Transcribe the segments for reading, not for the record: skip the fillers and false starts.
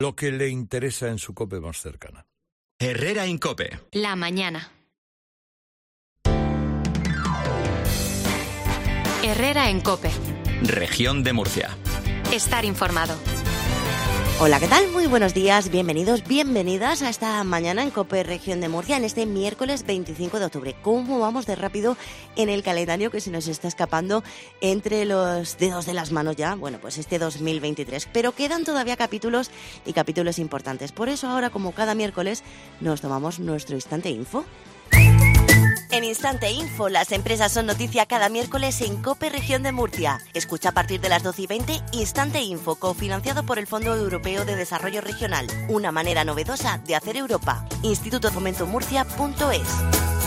Lo que le interesa en su COPE más cercana. Herrera Incope. La mañana. Herrera en COPE. Región de Murcia. Estar informado. Hola, ¿qué tal? Muy buenos días, bienvenidos, bienvenidas a esta mañana en COPE Región de Murcia, en este miércoles 25 de octubre. ¿Cómo vamos de rápido en el calendario que se nos está escapando entre los dedos de las manos ya? Bueno, pues este 2023. Pero quedan todavía capítulos y capítulos importantes. Por eso ahora, como cada miércoles, nos tomamos nuestro Instante Info. En Instante Info, las empresas son noticia cada miércoles en COPE Región de Murcia. Escucha a partir de las 12:20 Instante Info, cofinanciado por el Fondo Europeo de Desarrollo Regional. Una manera novedosa de hacer Europa. institutofomentomurcia.es.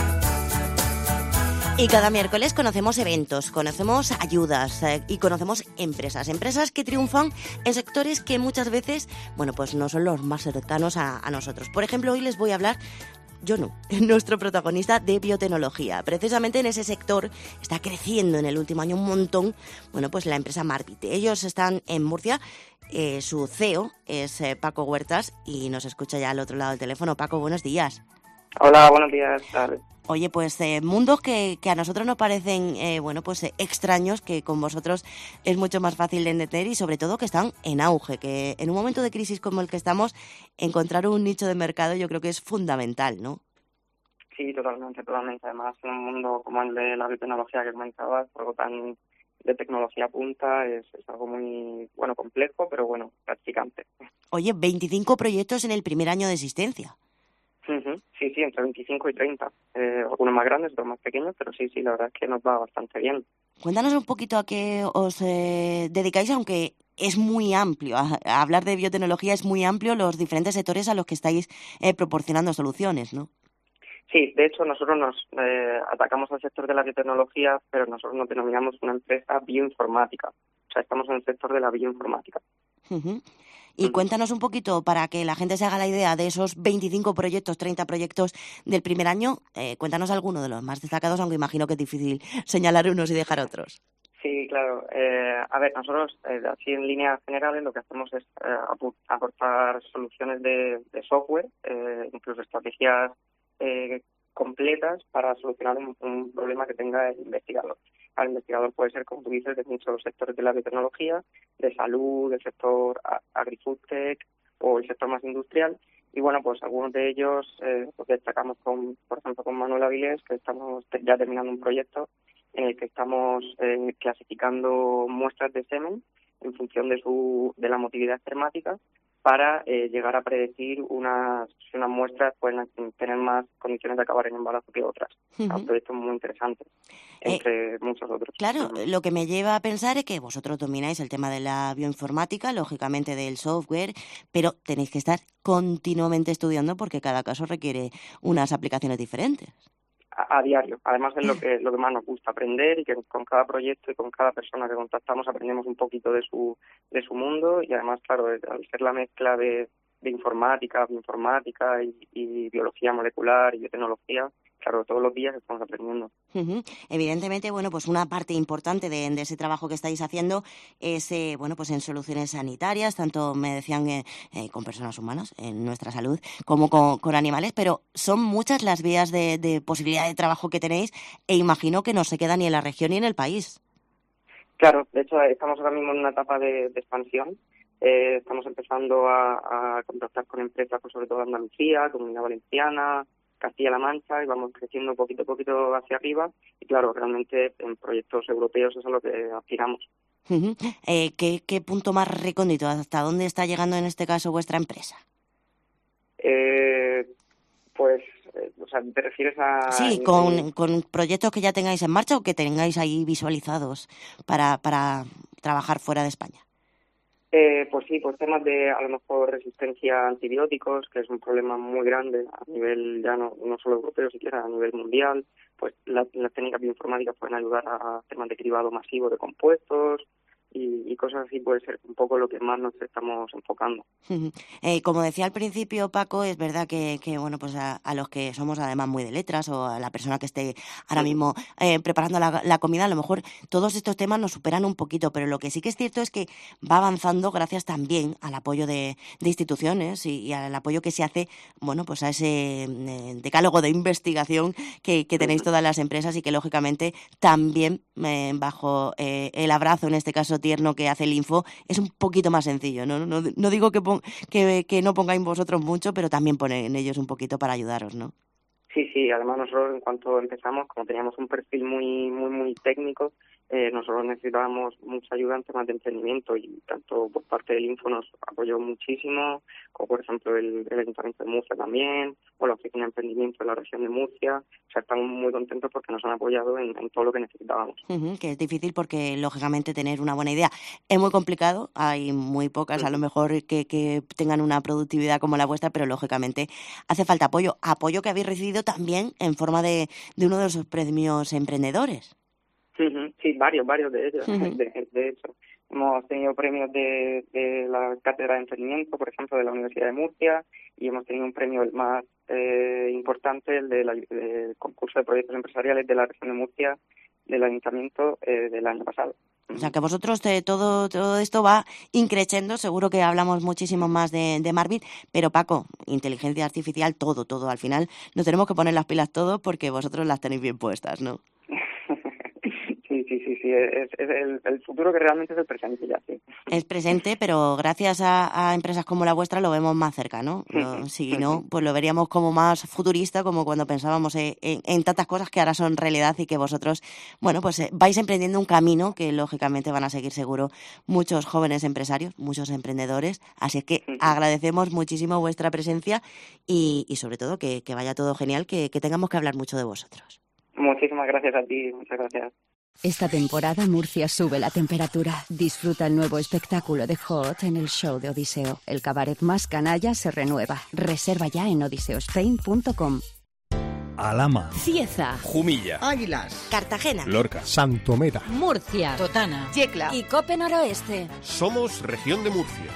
Y cada miércoles conocemos eventos, conocemos ayudas y conocemos empresas. Empresas que triunfan en sectores que muchas veces, bueno, pues no son los más cercanos a nosotros. Por ejemplo, hoy les voy a hablar... nuestro protagonista de biotecnología. Precisamente en ese sector está creciendo en el último año un montón, bueno, pues la empresa Marbit. Ellos están en Murcia, su CEO es Paco Huertas y nos escucha ya al otro lado del teléfono. Paco, buenos días. Hola, buenos días. Oye, pues mundos que a nosotros nos parecen, extraños, que con vosotros es mucho más fácil de entender y sobre todo que están en auge, que en un momento de crisis como el que estamos, encontrar un nicho de mercado yo creo que es fundamental, ¿no? Sí, totalmente. Además, en un mundo como el de la biotecnología que comentabas, algo tan de tecnología punta, es algo muy, complejo, pero gratificante. Oye, 25 proyectos en el primer año de existencia. Uh-huh. Sí, entre 25 y 30. Algunos más grandes, otros más pequeños, pero sí, la verdad es que nos va bastante bien. Cuéntanos un poquito a qué os dedicáis, aunque es muy amplio. A hablar de biotecnología es muy amplio los diferentes sectores a los que estáis proporcionando soluciones, ¿no? Sí, de hecho nosotros nos atacamos al sector de la biotecnología, pero nosotros nos denominamos una empresa bioinformática. O sea, estamos en el sector de la bioinformática. Uh-huh. Y cuéntanos un poquito, para que la gente se haga la idea de esos 25 proyectos, 30 proyectos del primer año, cuéntanos alguno de los más destacados, aunque imagino que es difícil señalar unos y dejar otros. Sí, claro. Nosotros, así en líneas generales, lo que hacemos es aportar soluciones de software, incluso estrategias completas para solucionar un problema que tenga el investigador. El investigador puede ser, como tú dices, de muchos sectores de la biotecnología, de salud, del sector agri-food-tech o el sector más industrial. Y pues algunos de ellos destacamos por ejemplo, con Manuel Avilés, que estamos ya terminando un proyecto en el que estamos clasificando muestras de semen en función de la motilidad espermática para llegar a predecir si unas muestras pueden tener más condiciones de acabar en embarazo que otras. Uh-huh. Un proyecto muy interesante, entre muchos otros. Claro, Uh-huh. Lo que me lleva a pensar es que vosotros domináis el tema de la bioinformática, lógicamente del software, pero tenéis que estar continuamente estudiando porque cada caso requiere unas aplicaciones diferentes. A diario. Además es lo que más nos gusta aprender, y que con cada proyecto y con cada persona que contactamos aprendemos un poquito de su mundo, y además, claro, al ser la mezcla de informática, bioinformática y biología molecular y biotecnología, claro, todos los días estamos aprendiendo. Uh-huh. Evidentemente, pues una parte importante de ese trabajo que estáis haciendo es, pues en soluciones sanitarias, tanto me decían con personas humanas, en nuestra salud, como con animales, pero son muchas las vías de posibilidad de trabajo que tenéis, e imagino que no se queda ni en la región ni en el país. Claro, de hecho estamos ahora mismo en una etapa de expansión. Estamos empezando a contactar con empresas, pues, sobre todo de Andalucía, Comunidad Valenciana, Castilla-La Mancha, y vamos creciendo poquito a poquito hacia arriba, y claro, realmente en proyectos europeos eso es a lo que aspiramos. Uh-huh. ¿Qué punto más recóndito? ¿Hasta dónde está llegando en este caso vuestra empresa? ¿Te refieres a...? Sí, con proyectos que ya tengáis en marcha o que tengáis ahí visualizados para trabajar fuera de España. Pues temas de, a lo mejor, resistencia a antibióticos, que es un problema muy grande a nivel ya no solo europeo, siquiera a nivel mundial. Pues las técnicas bioinformáticas pueden ayudar a temas de cribado masivo de compuestos, y cosas así puede ser un poco lo que más nos estamos enfocando. Como decía al principio, Paco, es verdad que bueno, pues a los que somos además muy de letras o a la persona que esté ahora mismo preparando la comida, a lo mejor todos estos temas nos superan un poquito, pero lo que sí que es cierto es que va avanzando gracias también al apoyo de instituciones y al apoyo que se hace, bueno, pues a ese decálogo de investigación que tenéis todas las empresas y que lógicamente también bajo el abrazo, en este caso tierno, que hace el Info, es un poquito más sencillo, ¿no? No digo que no pongáis vosotros mucho, pero también ponen ellos un poquito para ayudaros, ¿no? Sí, además nosotros en cuanto empezamos, como teníamos un perfil muy técnico, nosotros necesitábamos mucha ayuda en temas de emprendimiento y tanto por parte del Info nos apoyó muchísimo, como por ejemplo el Ayuntamiento de Murcia también, o la Oficina de Emprendimiento de la región de Murcia. O sea, estamos muy contentos porque nos han apoyado en todo lo que necesitábamos. Que es difícil porque, lógicamente, tener una buena idea es muy complicado. Hay muy pocas, a lo mejor, que tengan una productividad como la vuestra, pero, lógicamente, hace falta apoyo. Apoyo que habéis recibido también en forma de uno de esos premios emprendedores. Sí, varios de ellos. De hecho, hemos tenido premios de la Cátedra de Emprendimiento, por ejemplo, de la Universidad de Murcia, y hemos tenido un premio el más importante, el del concurso de proyectos empresariales de la región de Murcia, del Ayuntamiento del año pasado. O sea, que vosotros todo esto va increciendo. Seguro que hablamos muchísimo más de Marvin, pero Paco, inteligencia artificial, todo. Al final nos tenemos que poner las pilas todos porque vosotros las tenéis bien puestas, ¿no? Sí, es el futuro que realmente es el presente ya, sí. Es presente, pero gracias a empresas como la vuestra lo vemos más cerca, ¿no? Si no, pues lo veríamos como más futurista, como cuando pensábamos en tantas cosas que ahora son realidad y que vosotros, bueno, pues vais emprendiendo un camino que lógicamente van a seguir seguro muchos jóvenes empresarios, muchos emprendedores, así es que agradecemos muchísimo vuestra presencia y sobre todo que vaya todo genial, que tengamos que hablar mucho de vosotros. Muchísimas gracias a ti, muchas gracias. Esta temporada Murcia sube la temperatura. Disfruta el nuevo espectáculo de Hot en el show de Odiseo. El cabaret más canalla se renueva. Reserva ya en odiseospain.com. Alhama, Cieza, Jumilla, Águilas, Cartagena, Lorca, Santomera, Murcia, Totana, Yecla y Cope Noroeste. Somos Región de Murcia.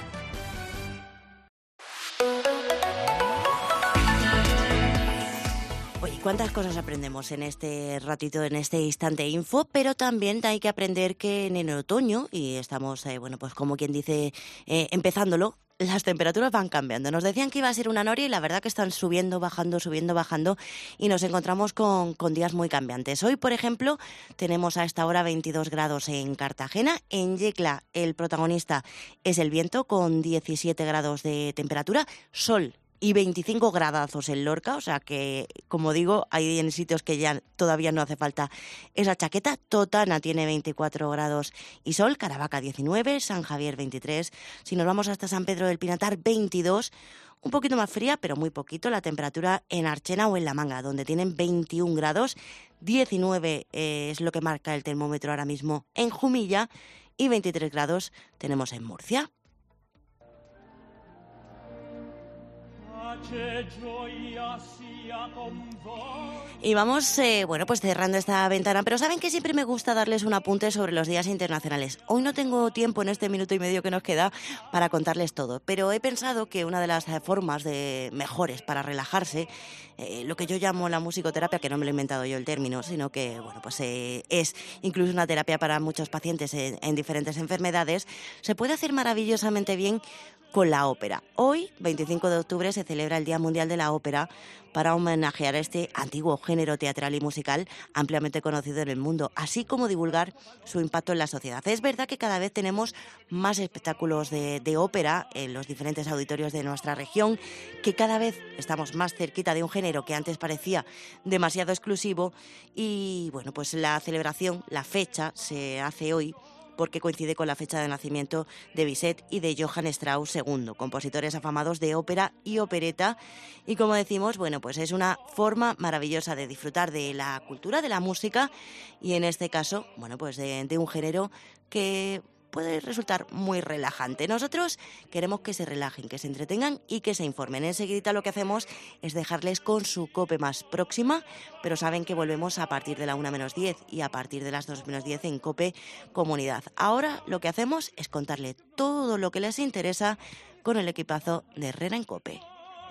Oye, cuántas cosas aprendemos en este ratito, en este instante info, pero también hay que aprender que en el otoño, y estamos, bueno, pues como quien dice, empezándolo, las temperaturas van cambiando. Nos decían que iba a ser una noria y la verdad que están subiendo, bajando, y nos encontramos con días muy cambiantes. Hoy, por ejemplo, tenemos a esta hora 22 grados en Cartagena. En Yecla el protagonista es el viento con 17 grados de temperatura, sol y 25 gradazos en Lorca, o sea que, como digo, hay en sitios que ya todavía no hace falta esa chaqueta. Totana tiene 24 grados y sol, Caravaca 19, San Javier 23. Si nos vamos hasta San Pedro del Pinatar, 22, un poquito más fría, pero muy poquito, la temperatura en Archena o en La Manga, donde tienen 21 grados, 19 es lo que marca el termómetro ahora mismo en Jumilla y 23 grados tenemos en Murcia. Y vamos, bueno, pues cerrando esta ventana, pero saben que siempre me gusta darles un apunte sobre los días internacionales. Hoy no tengo tiempo en este minuto y medio que nos queda para contarles todo, pero he pensado que una de las formas mejores para relajarse, lo que yo llamo la musicoterapia, que no me lo he inventado yo el término, sino que, bueno, pues es incluso una terapia para muchos pacientes en diferentes enfermedades, se puede hacer maravillosamente bien con la ópera. Hoy, 25 de octubre, se celebra el Día Mundial de la Ópera para homenajear a este antiguo género teatral y musical ampliamente conocido en el mundo, así como divulgar su impacto en la sociedad. Es verdad que cada vez tenemos más espectáculos de ópera en los diferentes auditorios de nuestra región, que cada vez estamos más cerquita de un género que antes parecía demasiado exclusivo y, bueno, pues la celebración, la fecha, se hace hoy porque coincide con la fecha de nacimiento de Bizet y de Johann Strauss II, compositores afamados de ópera y opereta. Y como decimos, bueno, pues es una forma maravillosa de disfrutar de la cultura, de la música y en este caso, bueno, pues de un género que puede resultar muy relajante. Nosotros queremos que se relajen, que se entretengan y que se informen. Enseguida lo que hacemos es dejarles con su COPE más próxima, pero saben que volvemos a partir de la 1 menos 10 y a partir de las 2 menos 10 en COPE Comunidad. Ahora lo que hacemos es contarle todo lo que les interesa con el equipazo de Herrera en COPE.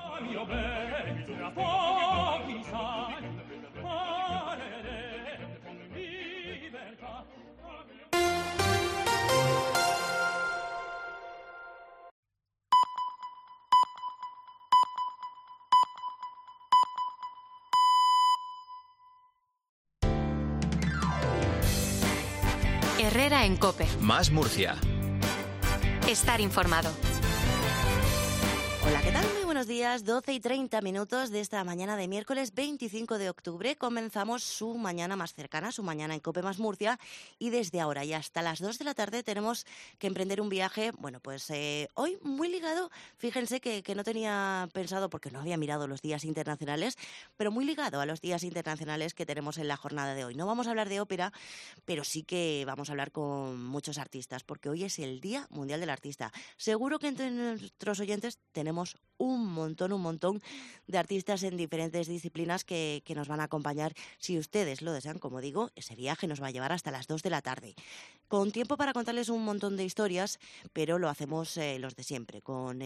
Herrera en COPE. Más Murcia. Estar informado. Hola, ¿qué tal? Muy buenos días, 12:30 de esta mañana de miércoles 25 de octubre. Comenzamos su mañana más cercana, su mañana en COPE más Murcia, y desde ahora y hasta las 2 de la tarde tenemos que emprender un viaje, bueno, pues hoy muy ligado, fíjense que no tenía pensado porque no había mirado los días internacionales, pero muy ligado a los días internacionales que tenemos en la jornada de hoy. No vamos a hablar de ópera, pero sí que vamos a hablar con muchos artistas, porque hoy es el Día Mundial del Artista. Seguro que entre nuestros oyentes tenemos un montón de artistas en diferentes disciplinas que nos van a acompañar. Si ustedes lo desean, como digo, ese viaje nos va a llevar hasta las 2 de la tarde. Con tiempo para contarles un montón de historias, pero lo hacemos los de siempre, con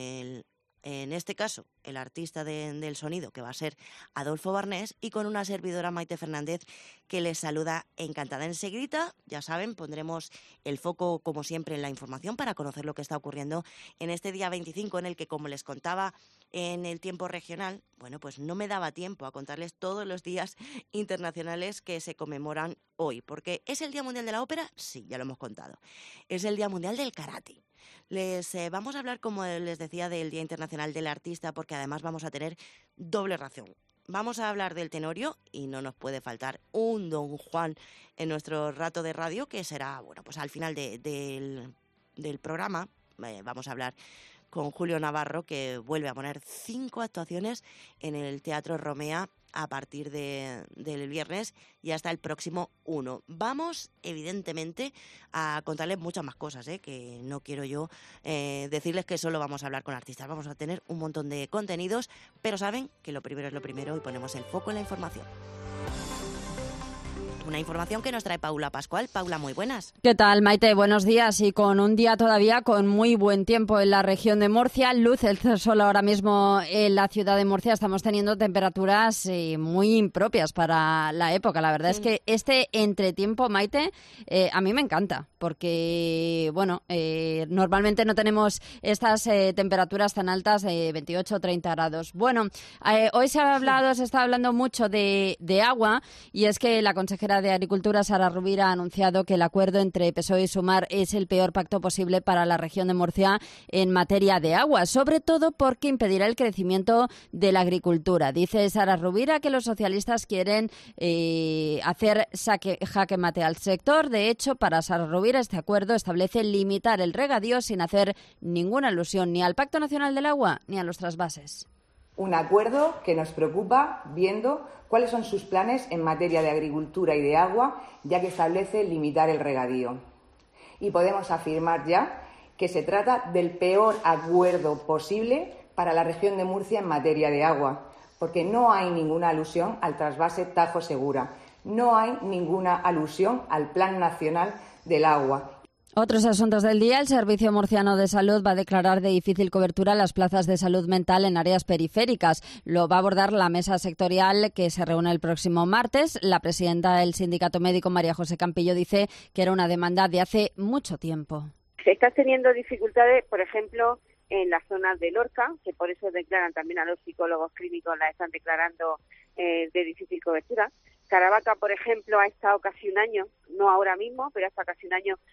en este caso, el artista del sonido, que va a ser Adolfo Barnés, y con una servidora, Maite Fernández, que les saluda encantada. Enseguida, ya saben, pondremos el foco, como siempre, en la información para conocer lo que está ocurriendo en este día 25, en el que, como les contaba en el tiempo regional, bueno, pues no me daba tiempo a contarles todos los días internacionales que se conmemoran hoy. Porque ¿es el Día Mundial de la Ópera? Sí, ya lo hemos contado. Es el Día Mundial del Karate. Les vamos a hablar, como les decía, del Día Internacional del Artista, porque además vamos a tener doble ración. Vamos a hablar del Tenorio y no nos puede faltar un Don Juan en nuestro rato de radio, que será, bueno, pues al final del programa. Vamos a hablar con Julio Navarro, que vuelve a poner 5 actuaciones en el Teatro Romea a partir del viernes y hasta el próximo 1. Vamos, evidentemente, a contarles muchas más cosas, que no quiero yo decirles que solo vamos a hablar con artistas. Vamos a tener un montón de contenidos, pero saben que lo primero es lo primero y ponemos el foco en la información. Una información que nos trae Paula Pascual. Paula, muy buenas. ¿Qué tal, Maite? Buenos días. Y con un día todavía con muy buen tiempo en la región de Murcia. Luce el sol ahora mismo en la ciudad de Murcia. Estamos teniendo temperaturas muy impropias para la época. La verdad es que este entretiempo, Maite, a mí me encanta. Porque, bueno, normalmente no tenemos estas temperaturas tan altas de 28 o 30 grados. Bueno, hoy se está hablando mucho de agua, y es que la consejera de Agricultura, Sara Rovira, ha anunciado que el acuerdo entre PSOE y Sumar es el peor pacto posible para la región de Murcia en materia de agua, sobre todo porque impedirá el crecimiento de la agricultura. Dice Sara Rovira que los socialistas quieren hacer jaque mate al sector. De hecho, para Sara Rovira, este acuerdo establece limitar el regadío sin hacer ninguna alusión ni al Pacto Nacional del Agua ni a los trasvases. Un acuerdo que nos preocupa viendo cuáles son sus planes en materia de agricultura y de agua, ya que establece limitar el regadío. Y podemos afirmar ya que se trata del peor acuerdo posible para la región de Murcia en materia de agua, porque no hay ninguna alusión al trasvase Tajo Segura, no hay ninguna alusión al Plan Nacional del Agua. Otros asuntos del día. El Servicio Murciano de Salud va a declarar de difícil cobertura las plazas de salud mental en áreas periféricas. Lo va a abordar la mesa sectorial que se reúne el próximo martes. La presidenta del Sindicato Médico, María José Campillo, dice que era una demanda de hace mucho tiempo. Se está teniendo dificultades, por ejemplo, en las zonas de Lorca, que por eso declaran también a los psicólogos clínicos, la están declarando de difícil cobertura. Caravaca, por ejemplo, ha estado casi un año, no ahora mismo, pero ha estado casi un año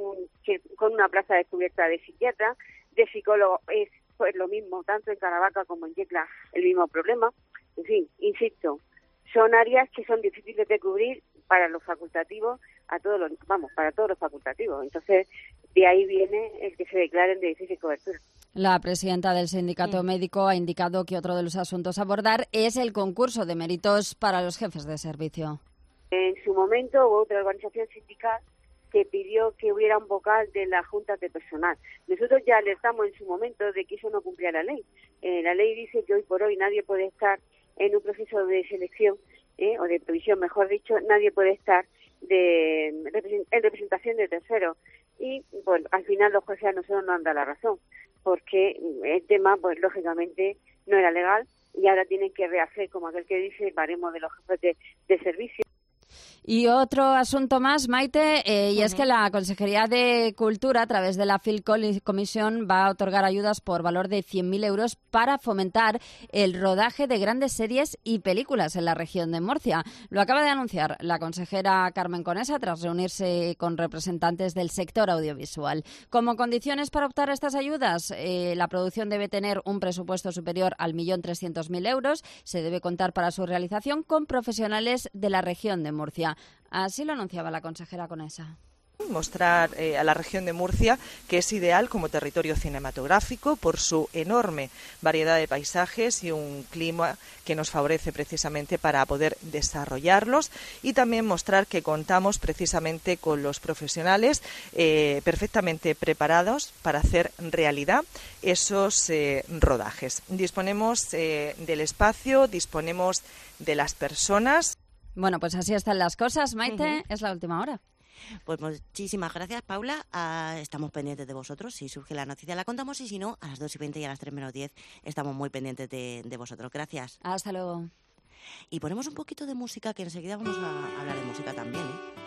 con una plaza descubierta de psiquiatra, de psicólogo. Es pues lo mismo, tanto en Caravaca como en Yecla, el mismo problema. En fin, insisto, son áreas que son difíciles de cubrir para los facultativos, para todos los facultativos. Entonces, de ahí viene el que se declaren de difícil cobertura. La presidenta del Sindicato Médico ha indicado que otro de los asuntos a abordar es el concurso de méritos para los jefes de servicio. En su momento hubo otra organización sindical que pidió que hubiera un vocal de la Junta de Personal. Nosotros ya alertamos en su momento de que eso no cumplía la ley. La ley dice que hoy por hoy nadie puede estar en un proceso de selección, o de provisión, mejor dicho, nadie puede estar en representación de terceros. Y bueno, al final los jueces a nosotros nos han dado la razón, porque el tema, pues lógicamente, no era legal y ahora tienen que rehacer, como aquel que dice, el baremo de los jefes de servicio. Y otro asunto más, Maite, y es que la Consejería de Cultura, a través de la Film Commission, va a otorgar ayudas por valor de 100.000 euros para fomentar el rodaje de grandes series y películas en la región de Murcia. Lo acaba de anunciar la consejera Carmen Conesa tras reunirse con representantes del sector audiovisual. Como condiciones para optar a estas ayudas, la producción debe tener un presupuesto superior al 1.300.000 euros. Se debe contar para su realización con profesionales de la región de Murcia. Así lo anunciaba la consejera Conesa. Mostrar a la región de Murcia que es ideal como territorio cinematográfico por su enorme variedad de paisajes y un clima que nos favorece precisamente para poder desarrollarlos, y también mostrar que contamos precisamente con los profesionales perfectamente preparados para hacer realidad esos rodajes. Disponemos del espacio, disponemos de las personas. Bueno, pues así están las cosas, Maite. Es la última hora. Pues muchísimas gracias, Paula. Estamos pendientes de vosotros. Si surge la noticia la contamos, y si no, a las 2:20 y a las 3:10 estamos muy pendientes de vosotros. Gracias. Hasta luego. Y ponemos un poquito de música, que enseguida vamos a hablar de música también, ¿eh?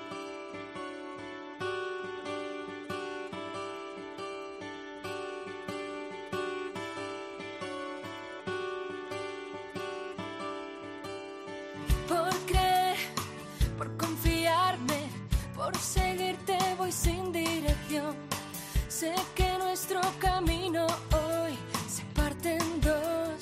Por seguirte voy sin dirección. Sé que nuestro camino hoy se parte en dos.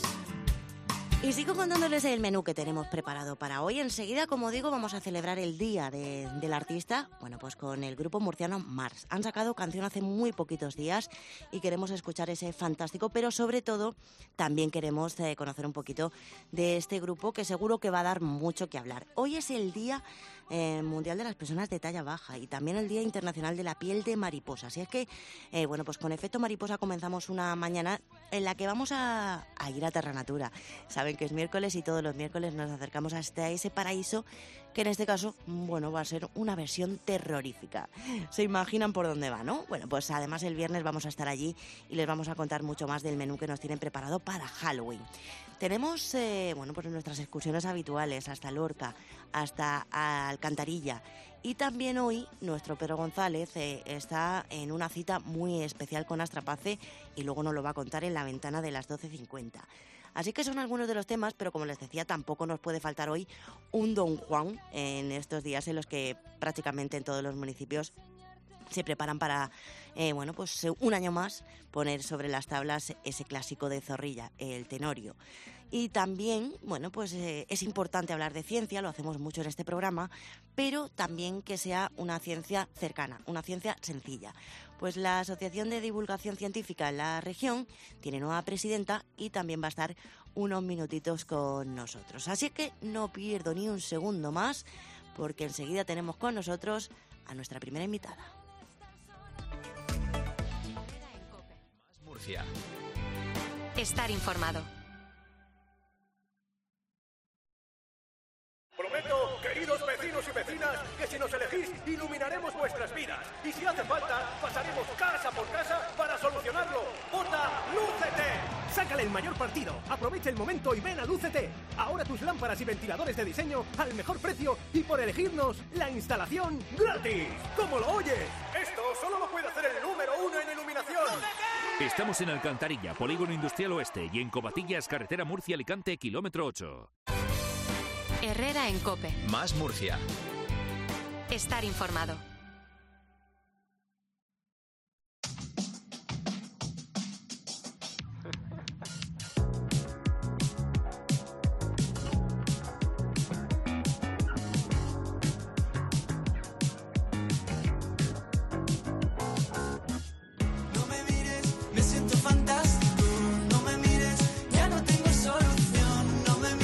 Y sigo contándoles el menú que tenemos preparado para hoy. Enseguida, como digo, vamos a celebrar el día del artista, bueno, pues con el grupo murciano Mars. Han sacado canción hace muy poquitos días y queremos escuchar ese fantástico, pero sobre todo también queremos conocer un poquito de este grupo, que seguro que va a dar mucho que hablar. Hoy es el Día Mundial de las Personas de Talla Baja y también el Día Internacional de la Piel de Mariposa. Así es que, bueno, pues con Efecto Mariposa comenzamos una mañana en la que vamos a ir a Terra Natura. Saben que es miércoles y todos los miércoles nos acercamos hasta ese paraíso, que en este caso, bueno, va a ser una versión terrorífica. ¿Se imaginan por dónde va, no? Bueno, pues además el viernes vamos a estar allí y les vamos a contar mucho más del menú que nos tienen preparado para Halloween. Tenemos, bueno, pues nuestras excursiones habituales hasta Lorca, hasta Alcantarilla. Y también hoy nuestro Pedro González está en una cita muy especial con Astrapace y luego nos lo va a contar en la ventana de las 12:50. Así que son algunos de los temas, pero como les decía, tampoco nos puede faltar hoy un Don Juan en estos días en los que prácticamente en todos los municipios se preparan para, bueno, pues un año más poner sobre las tablas ese clásico de Zorrilla, el Tenorio. Y también, bueno, pues es importante hablar de ciencia, lo hacemos mucho en este programa, pero también que sea una ciencia cercana, una ciencia sencilla. Pues la Asociación de Divulgación Científica en la región tiene nueva presidenta y también va a estar unos minutitos con nosotros. Así que no pierdo ni un segundo más, porque enseguida tenemos con nosotros a nuestra primera invitada. Más Murcia. Estar informado. Prometo, queridos vecinos y vecinas, que si nos elegís, iluminaremos vuestras vidas. Y si hace falta, pasaremos casa por casa para solucionarlo. ¡Vota Lúcete! Sácale el mayor partido, aprovecha el momento y ven a Lúcete. Ahora tus lámparas y ventiladores de diseño al mejor precio y por elegirnos, la instalación gratis. ¿Cómo lo oyes? Esto solo lo puede hacer el número 1 en iluminación. ¡Lúcete! Estamos en Alcantarilla, Polígono Industrial Oeste, y en Covatillas, carretera Murcia-Alicante, kilómetro 8. Herrera en COPE. Más Murcia. Estar informado.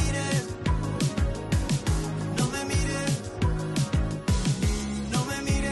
No me mires,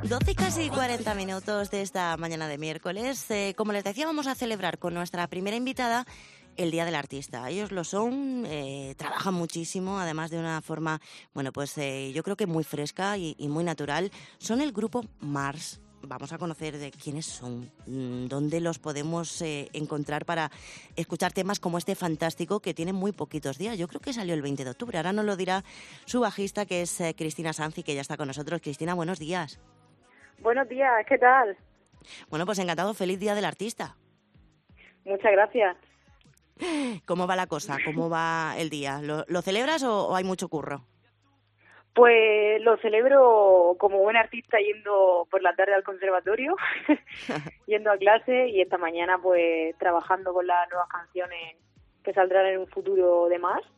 12 y casi 40 minutos de esta mañana de miércoles. Como les decía, vamos a celebrar con nuestra primera invitada el Día del Artista. Ellos lo son, trabajan muchísimo, además de una forma, bueno, pues yo creo que muy fresca y muy natural. Son el grupo Mars. Vamos a conocer de quiénes son, dónde los podemos encontrar para escuchar temas como este fantástico que tiene muy poquitos días. Yo creo que salió el 20 de octubre. Ahora nos lo dirá su bajista, que es Cristina Sanzi, que ya está con nosotros. Cristina, buenos días. Buenos días, ¿qué tal? Bueno, pues encantado. Feliz Día del Artista. Muchas gracias. ¿Cómo va la cosa? ¿Cómo va el día? ¿Lo celebras o hay mucho curro? Pues lo celebro como buen artista yendo por la tarde al conservatorio, yendo a clase, y esta mañana pues trabajando con las nuevas canciones que saldrán en un futuro de más.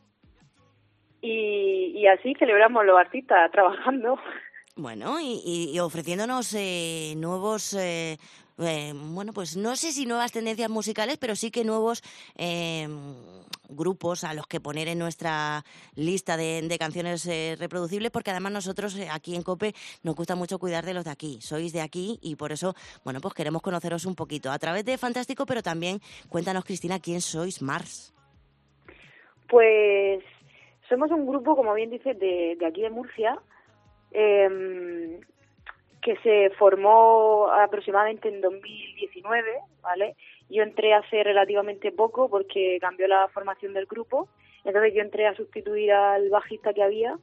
Y así celebramos los artistas, trabajando. Bueno, y ofreciéndonos nuevos, bueno, pues no sé si nuevas tendencias musicales, pero sí que nuevos grupos a los que poner en nuestra lista de canciones reproducibles, porque además nosotros aquí en COPE nos gusta mucho cuidar de los de aquí. Sois de aquí y por eso, bueno, pues queremos conoceros un poquito a través de Fantástico, pero también cuéntanos, Cristina, ¿quién sois Mars? Pues somos un grupo, como bien dices, de aquí de Murcia, que se formó aproximadamente en 2019, ¿vale? Yo entré hace relativamente poco porque cambió la formación del grupo, entonces yo entré a sustituir al bajista que había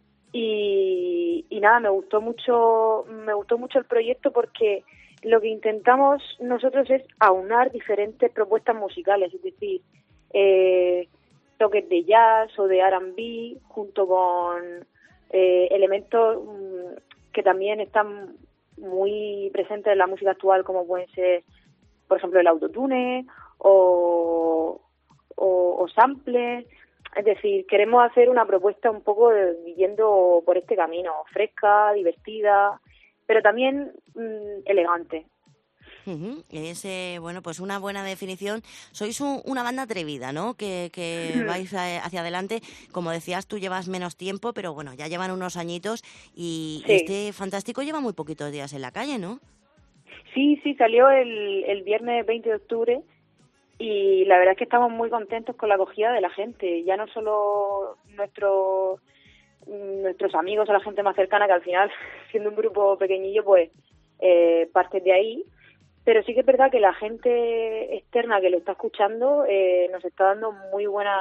y nada, me gustó mucho el proyecto porque lo que intentamos nosotros es aunar diferentes propuestas musicales, es decir, toques de jazz o de R&B junto con elementos que también están muy presentes en la música actual, como pueden ser, por ejemplo, el autotune o samples. Es decir, queremos hacer una propuesta un poco yendo por este camino, fresca, divertida, pero también elegante. Es, bueno, pues una buena definición. Sois una banda atrevida, ¿no? Que vais hacia adelante. Como decías, tú llevas menos tiempo, pero bueno, ya llevan unos añitos y Sí. este Fantástico lleva muy poquitos días en la calle, ¿no? Sí, salió el viernes 20 de octubre y la verdad es que estamos muy contentos con la acogida de la gente. Ya no solo nuestros amigos o la gente más cercana, que al final, siendo un grupo pequeñillo, pues parte de ahí. Pero sí que es verdad que la gente externa que lo está escuchando nos está dando muy buena...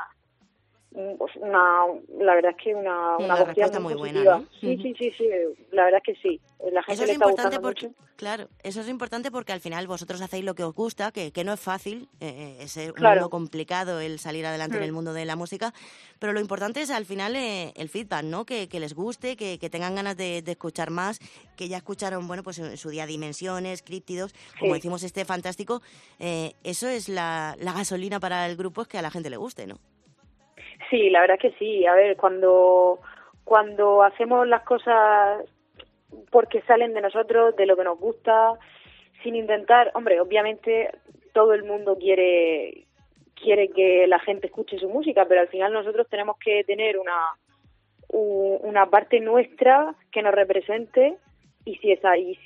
la verdad es que una acogida respuesta muy muy positiva. buena, ¿no? Sí, la verdad es que sí. La gente Eso es le está importante gustando porque, mucho. claro, eso es importante porque al final vosotros hacéis lo que os gusta, que no es fácil, es un Claro. mundo complicado el salir adelante en el mundo de la música, pero lo importante es al final el feedback, ¿no? Que les guste, que tengan ganas de escuchar más, que ya escucharon, bueno, pues en su día Dimensiones, Críptidos, como Sí. decimos este Fantástico, eso es la gasolina para el grupo, es que a la gente le guste, ¿no? Sí, la verdad es que sí. A ver, cuando hacemos las cosas porque salen de nosotros, de lo que nos gusta, sin intentar, hombre, obviamente todo el mundo quiere que la gente escuche su música, pero al final nosotros tenemos que tener una parte nuestra que nos represente, y si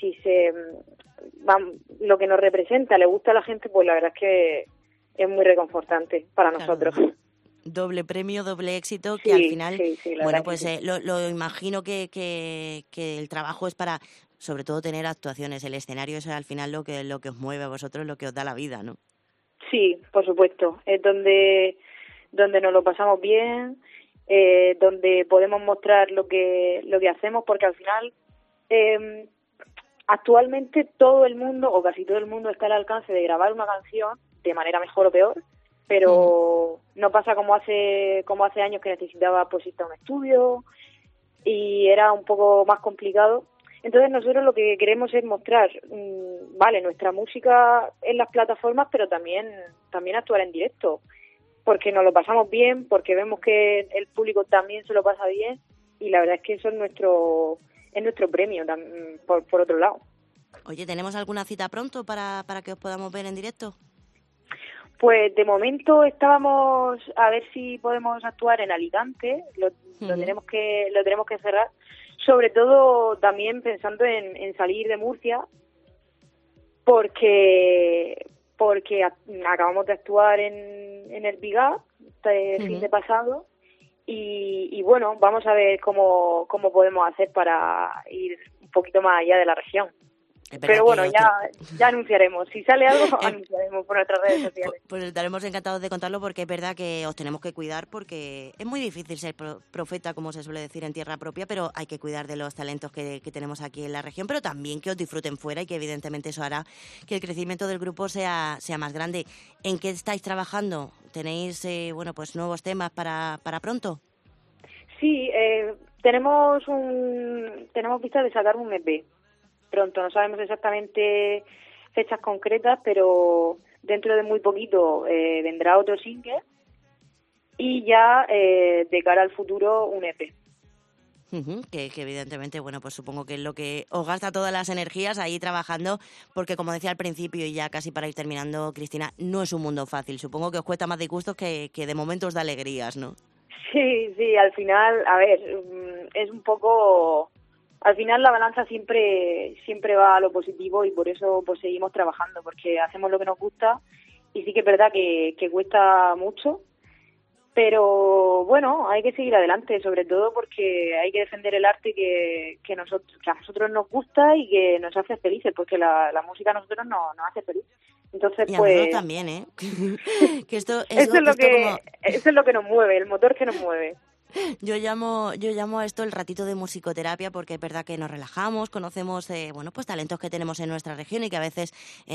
lo que nos representa le gusta a la gente, pues la verdad es que es muy reconfortante para nosotros. Doble premio, doble éxito, que Sí, al final, sí, la bueno, verdad pues que sí. lo imagino que el trabajo es para, sobre todo, tener actuaciones. El escenario es al final lo que os mueve a vosotros, lo que os da la vida, ¿no? Sí, por supuesto. Es donde nos lo pasamos bien, donde podemos mostrar lo que hacemos, porque al final actualmente todo el mundo, o casi todo el mundo, está al alcance de grabar una canción de manera mejor o peor, pero no pasa como hace años, que necesitaba pues irte a un estudio y era un poco más complicado. Entonces nosotros lo que queremos es mostrar, vale, nuestra música en las plataformas, pero también actuar en directo, porque nos lo pasamos bien, porque vemos que el público también se lo pasa bien, y la verdad es que eso es nuestro premio por otro lado. Oye, ¿tenemos alguna cita pronto para que os podamos ver en directo? Pues de momento estábamos a ver si podemos actuar en Alicante, lo tenemos que cerrar. sobre todo también pensando en salir de Murcia, porque acabamos de actuar en el Bigat este fin de pasado y bueno, vamos a ver cómo podemos hacer para ir un poquito más allá de la región. Pero bueno, ya anunciaremos. Si sale algo, anunciaremos por nuestras redes sociales. Pues estaremos encantados de contarlo, porque es verdad que os tenemos que cuidar, porque es muy difícil ser profeta, como se suele decir, en tierra propia, pero hay que cuidar de los talentos que tenemos aquí en la región, pero también que os disfruten fuera, y que evidentemente eso hará que el crecimiento del grupo sea más grande. ¿En qué estáis trabajando? ¿Tenéis pues nuevos temas para pronto? Sí, tenemos vistas de sacar un EP pronto. No sabemos exactamente fechas concretas, pero dentro de muy poquito vendrá otro single y ya de cara al futuro un EP. Que evidentemente, bueno, pues supongo que es lo que os gasta todas las energías ahí trabajando, porque como decía al principio y ya casi para ir terminando, Cristina, no es un mundo fácil. Supongo que os cuesta más disgustos que de momento os da alegrías, ¿no? Sí, al final, a ver, es un poco... Al final la balanza siempre va a lo positivo, y por eso pues seguimos trabajando, porque hacemos lo que nos gusta, y sí que es verdad que cuesta mucho, pero bueno, hay que seguir adelante, sobre todo porque hay que defender el arte que a nosotros nos gusta y que nos hace felices, porque la música a nosotros nos hace felices. Entonces, y a pues nosotros también, ¿eh? Que eso es lo que nos mueve, el motor que nos mueve. Yo llamo a esto el ratito de musicoterapia, porque es verdad que nos relajamos, conocemos pues talentos que tenemos en nuestra región y que a veces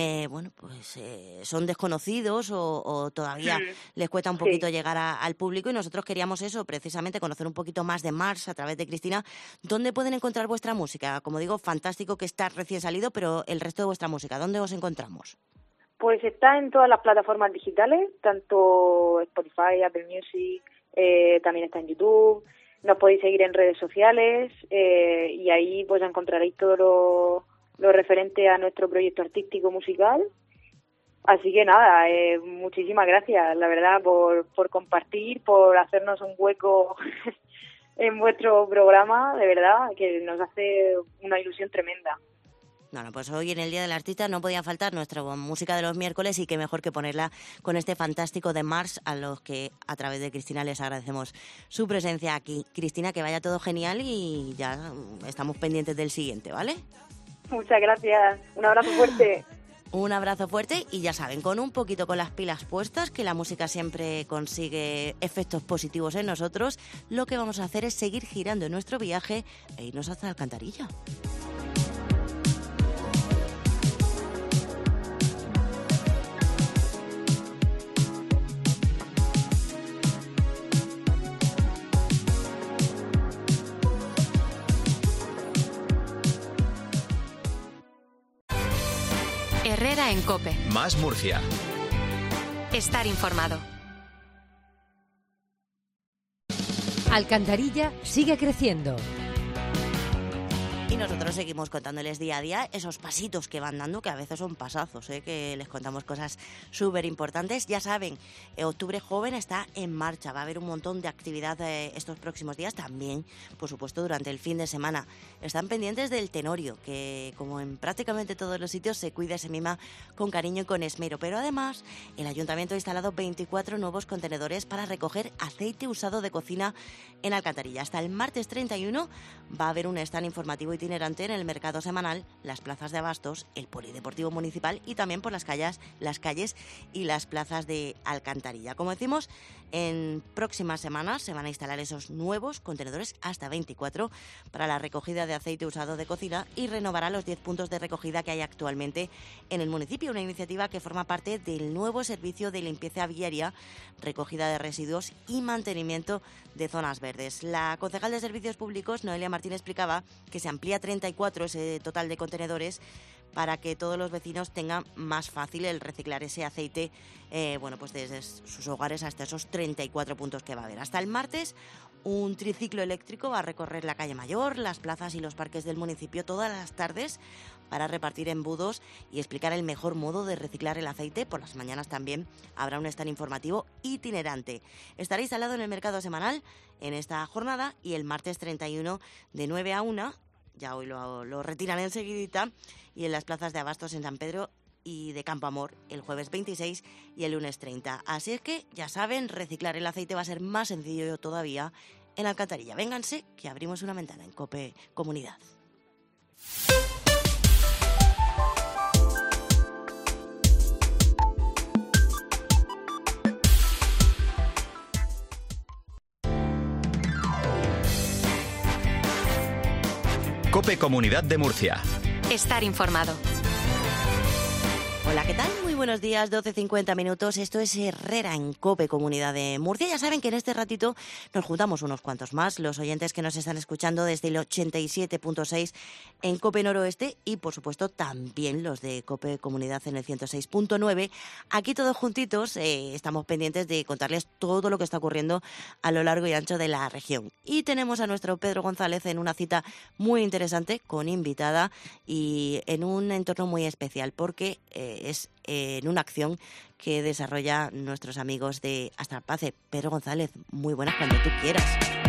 son desconocidos o todavía les cuesta un poquito llegar al público, y nosotros queríamos eso, precisamente conocer un poquito más de Mars a través de Cristina. ¿Dónde pueden encontrar vuestra música? Como digo, fantástico que está recién salido, pero el resto de vuestra música, ¿dónde os encontramos? Pues está en todas las plataformas digitales, tanto Spotify, Apple Music, también está en YouTube. Nos podéis seguir en redes sociales y ahí pues encontraréis todo lo referente a nuestro proyecto artístico musical. Así que nada, muchísimas gracias, la verdad, por compartir, por hacernos un hueco en vuestro programa, de verdad, que nos hace una ilusión tremenda. Bueno, pues hoy en el Día del Artista no podía faltar nuestra música de los miércoles, y qué mejor que ponerla con este fantástico de Mars, a los que a través de Cristina les agradecemos su presencia aquí. Cristina, que vaya todo genial, y ya estamos pendientes del siguiente, ¿vale? Muchas gracias, un abrazo fuerte. Un abrazo fuerte, y ya saben, con las pilas puestas, que la música siempre consigue efectos positivos en nosotros, lo que vamos a hacer es seguir girando en nuestro viaje e irnos hasta Alcantarilla. Herrera en COPE. Más Murcia. Estar informado. Alcantarilla sigue creciendo. Y nosotros seguimos contándoles día a día esos pasitos que van dando, que a veces son pasazos, que les contamos cosas súper importantes. Ya saben, Octubre Joven está en marcha, va a haber un montón de actividad estos próximos días, también, por supuesto, durante el fin de semana. Están pendientes del Tenorio, que como en prácticamente todos los sitios se cuida, se mima con cariño y con esmero. Pero además, el Ayuntamiento ha instalado 24 nuevos contenedores para recoger aceite usado de cocina en Alcantarilla. Hasta el martes 31 va a haber un stand informativo itinerante en el mercado semanal, las plazas de abastos, el polideportivo municipal y también por las calles y las plazas de Alcantarilla. Como decimos, en próximas semanas se van a instalar esos nuevos contenedores, hasta 24, para la recogida de aceite usado de cocina, y renovará los 10 puntos de recogida que hay actualmente en el municipio, una iniciativa que forma parte del nuevo servicio de limpieza viaria, recogida de residuos y mantenimiento de zonas verdes. La concejal de Servicios Públicos, Noelia Martín, explicaba que se amplía 34 ese total de contenedores, para que todos los vecinos tengan más fácil el reciclar ese aceite, pues desde sus hogares hasta esos 34 puntos que va a haber. Hasta el martes, un triciclo eléctrico va a recorrer la calle Mayor, las plazas y los parques del municipio todas las tardes para repartir embudos y explicar el mejor modo de reciclar el aceite. Por las mañanas también habrá un stand informativo itinerante. Estará instalado en el mercado semanal en esta jornada y el martes 31 de 9 a 1, ya hoy lo retiran enseguidita, y en las plazas de abastos en San Pedro y de Campo Amor el jueves 26 y el lunes 30. Así es que, ya saben, reciclar el aceite va a ser más sencillo todavía en Alcantarilla. Vénganse, que abrimos una ventana en COPE Comunidad. COPE Comunidad de Murcia. Estar informado. Hola, ¿qué tal? Muy buenos días, 12:50 minutos. Esto es Herrera en COPE Comunidad de Murcia. Ya saben que en este ratito nos juntamos unos cuantos más, los oyentes que nos están escuchando desde el 87.6 en COPE Noroeste y, por supuesto, también los de COPE Comunidad en el 106.9. Aquí todos juntitos estamos pendientes de contarles todo lo que está ocurriendo a lo largo y ancho de la región. Y tenemos a nuestro Pedro González en una cita muy interesante, con invitada y en un entorno muy especial, porque es en una acción que desarrolla nuestros amigos de Astrapace. Pedro González, muy buenas cuando tú quieras.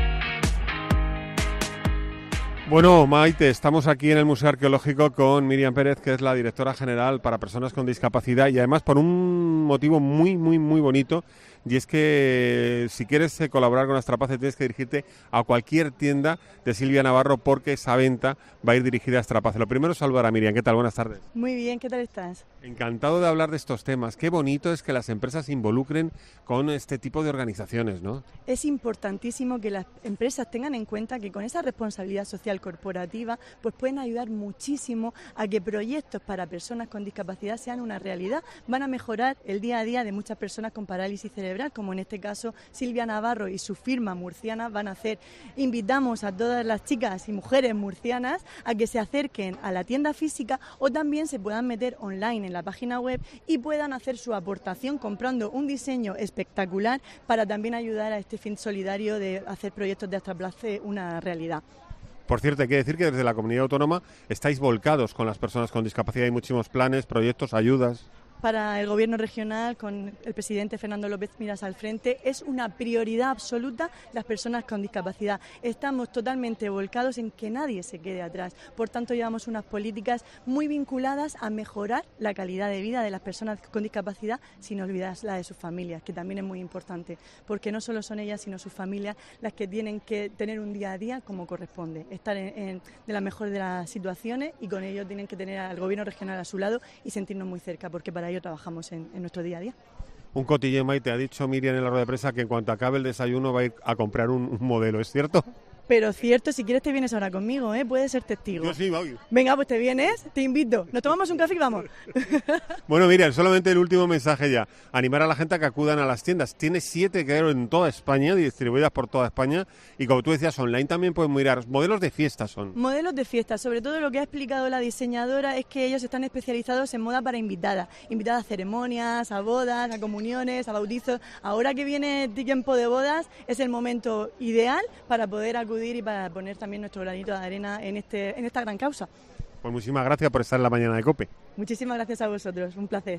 Bueno, Maite, estamos aquí en el Museo Arqueológico con Miriam Pérez, que es la directora general para personas con discapacidad, y además por un motivo muy bonito, y es que si quieres colaborar con Astrapace tienes que dirigirte a cualquier tienda de Silvia Navarro, porque esa venta va a ir dirigida a Astrapace. Lo primero es saludar a Miriam. ¿Qué tal? Buenas tardes. Muy bien, ¿qué tal estás? Encantado de hablar de estos temas. Qué bonito es que las empresas se involucren con este tipo de organizaciones, ¿no? Es importantísimo que las empresas tengan en cuenta que con esa responsabilidad social corporativa pues pueden ayudar muchísimo a que proyectos para personas con discapacidad sean una realidad. Van a mejorar el día a día de muchas personas con parálisis cerebral, como en este caso Silvia Navarro y su firma murciana van a hacer. Invitamos a todas las chicas y mujeres murcianas a que se acerquen a la tienda física o también se puedan meter online en la página web y puedan hacer su aportación comprando un diseño espectacular para también ayudar a este fin solidario de hacer proyectos de Astrapace una realidad. Por cierto, hay que decir que desde la comunidad autónoma estáis volcados con las personas con discapacidad. Hay muchísimos planes, proyectos, ayudas. Para el Gobierno regional, con el presidente Fernando López Miras al frente, es una prioridad absoluta las personas con discapacidad. Estamos totalmente volcados en que nadie se quede atrás. Por tanto, llevamos unas políticas muy vinculadas a mejorar la calidad de vida de las personas con discapacidad, sin olvidar la de sus familias, que también es muy importante, porque no solo son ellas, sino sus familias las que tienen que tener un día a día como corresponde, estar de la mejor de las situaciones, y con ello tienen que tener al Gobierno regional a su lado y sentirnos muy cerca, porque para ello trabajamos en nuestro día a día. Un cotilleo, Maite, ha dicho Miriam en la rueda de prensa que en cuanto acabe el desayuno va a ir a comprar un modelo, ¿es cierto? Pero cierto, si quieres te vienes ahora conmigo, puedes ser testigo. Yo sí, voy. Venga, pues te vienes, te invito. Nos tomamos un café y vamos. Bueno, Miriam, solamente el último mensaje ya. Animar a la gente a que acudan a las tiendas. Tiene 7, creo, en toda España, distribuidas por toda España. Y como tú decías, online también pueden mirar. Modelos de fiesta son. Modelos de fiesta. Sobre todo lo que ha explicado la diseñadora es que ellos están especializados en moda para invitadas. Invitadas a ceremonias, a bodas, a comuniones, a bautizos. Ahora que viene tiempo de bodas, es el momento ideal para poder acudir y para poner también nuestro granito de arena en esta gran causa. Pues muchísimas gracias por estar en la mañana de COPE. Muchísimas gracias a vosotros, un placer.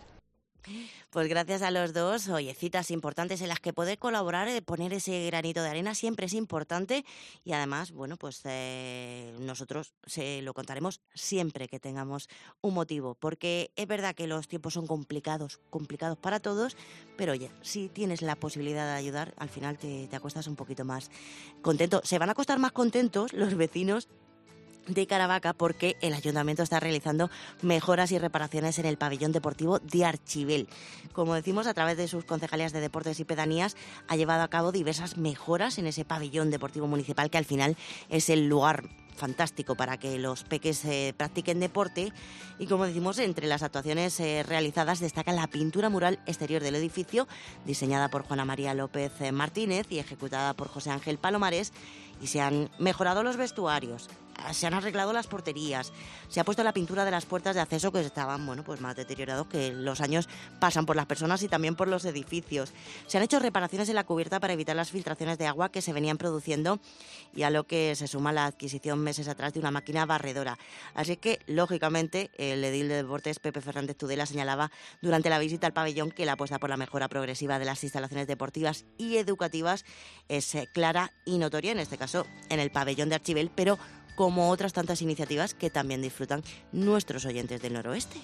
Pues gracias a los dos. Oye, citas importantes en las que poder colaborar, poner ese granito de arena siempre es importante, y además, bueno, pues nosotros se lo contaremos siempre que tengamos un motivo, porque es verdad que los tiempos son complicados para todos, pero oye, si tienes la posibilidad de ayudar, al final te acuestas un poquito más contento. Se van a acostar más contentos los vecinos de Caravaca, porque el ayuntamiento está realizando mejoras y reparaciones en el pabellón deportivo de Archibel. Como decimos, a través de sus concejalías de deportes y pedanías ha llevado a cabo diversas mejoras en ese pabellón deportivo municipal, que al final es el lugar fantástico para que los peques practiquen deporte. Y como decimos, entre las actuaciones realizadas destaca la pintura mural exterior del edificio, diseñada por Juana María López Martínez y ejecutada por José Ángel Palomares, y se han mejorado los vestuarios, se han arreglado las porterías, se ha puesto la pintura de las puertas de acceso que estaban, bueno, pues más deteriorados, que los años pasan por las personas y también por los edificios. Se han hecho reparaciones en la cubierta para evitar las filtraciones de agua que se venían produciendo, y a lo que se suma la adquisición meses atrás de una máquina barredora. Así que, lógicamente, el edil de Deportes, Pepe Fernández Tudela, señalaba durante la visita al pabellón que la apuesta por la mejora progresiva de las instalaciones deportivas y educativas es clara y notoria, en este caso en el pabellón de Archibel, pero como otras tantas iniciativas que también disfrutan nuestros oyentes del noroeste.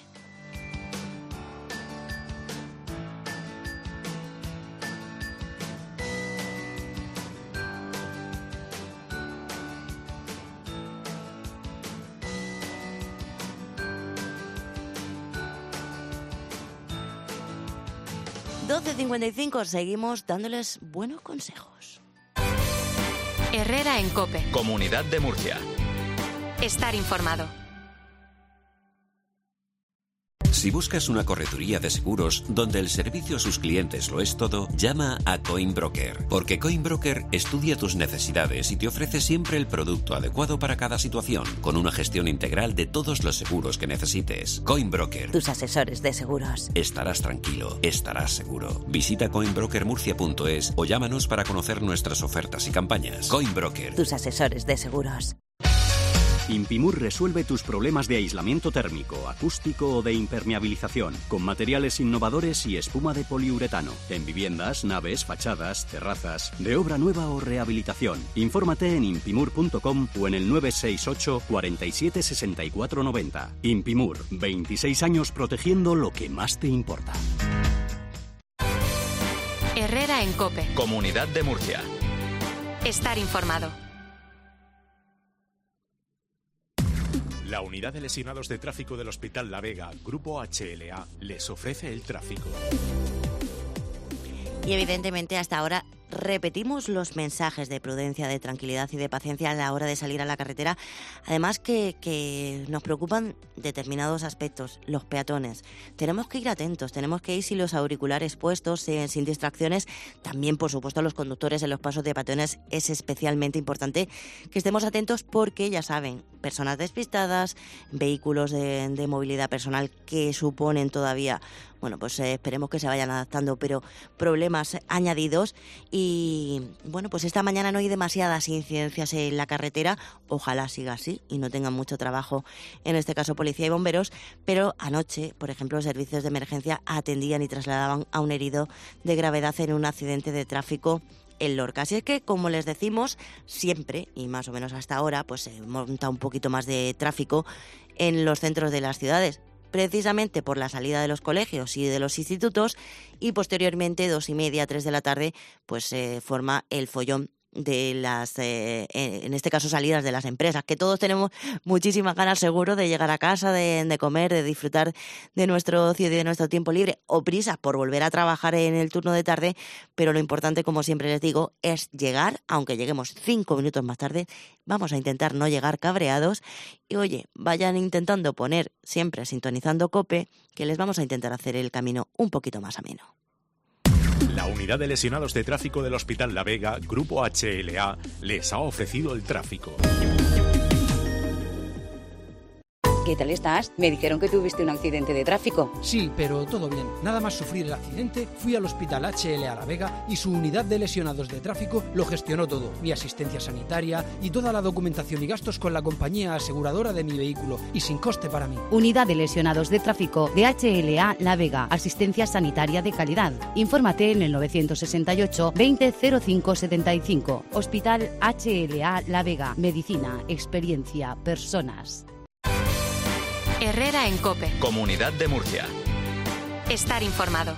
...12:55, seguimos dándoles buenos consejos. Herrera en COPE. Comunidad de Murcia. Estar informado. Si buscas una correduría de seguros donde el servicio a sus clientes lo es todo, llama a Coinbroker, porque Coinbroker estudia tus necesidades y te ofrece siempre el producto adecuado para cada situación, con una gestión integral de todos los seguros que necesites. Coinbroker. Tus asesores de seguros. Estarás tranquilo, estarás seguro. Visita coinbrokermurcia.es o llámanos para conocer nuestras ofertas y campañas. Coinbroker. Tus asesores de seguros. Impimur resuelve tus problemas de aislamiento térmico, acústico o de impermeabilización, con materiales innovadores y espuma de poliuretano, en viviendas, naves, fachadas, terrazas, de obra nueva o rehabilitación. Infórmate en impimur.com o en el 968 47 64 90. Impimur, 26 años protegiendo lo que más te importa. Herrera en COPE. Comunidad de Murcia. Estar informado. La Unidad de Lesionados de Tráfico del Hospital La Vega, Grupo HLA, les ofrece el tráfico. Y evidentemente hasta ahora repetimos los mensajes de prudencia, de tranquilidad y de paciencia a la hora de salir a la carretera. Además que nos preocupan determinados aspectos, los peatones. Tenemos que ir atentos, tenemos que ir sin los auriculares puestos, sin distracciones. También, por supuesto, a los conductores en los pasos de peatones es especialmente importante que estemos atentos porque, ya saben, personas despistadas, vehículos de movilidad personal que suponen todavía... Bueno, pues esperemos que se vayan adaptando, pero problemas añadidos. Y bueno, pues esta mañana no hay demasiadas incidencias en la carretera. Ojalá siga así y no tengan mucho trabajo, en este caso policía y bomberos. Pero anoche, por ejemplo, los servicios de emergencia atendían y trasladaban a un herido de gravedad en un accidente de tráfico en Lorca. Así es que, como les decimos, siempre, y más o menos hasta ahora, pues se monta un poquito más de tráfico en los centros de las ciudades, precisamente por la salida de los colegios y de los institutos, y posteriormente 2:30, 3 de la tarde, pues se forma el follón de las, en este caso, salidas de las empresas, que todos tenemos muchísimas ganas, seguro, de llegar a casa, de comer, de disfrutar de nuestro ocio y de nuestro tiempo libre, o prisas por volver a trabajar en el turno de tarde, pero lo importante, como siempre les digo, es llegar, aunque lleguemos 5 minutos más tarde. Vamos a intentar no llegar cabreados y, oye, vayan intentando poner, siempre sintonizando COPE, que les vamos a intentar hacer el camino un poquito más ameno. La Unidad de Lesionados de Tráfico del Hospital La Vega, Grupo HLA, les ha ofrecido el tráfico. ¿Qué tal estás? Me dijeron que tuviste un accidente de tráfico. Sí, pero todo bien. Nada más sufrir el accidente, fui al Hospital HLA La Vega y su unidad de lesionados de tráfico lo gestionó todo. Mi asistencia sanitaria y toda la documentación y gastos con la compañía aseguradora de mi vehículo y sin coste para mí. Unidad de lesionados de tráfico de HLA La Vega. Asistencia sanitaria de calidad. Infórmate en el 968 20 05 75. Hospital HLA La Vega. Medicina, experiencia, personas. Herrera en COPE. Comunidad de Murcia. Estar informado.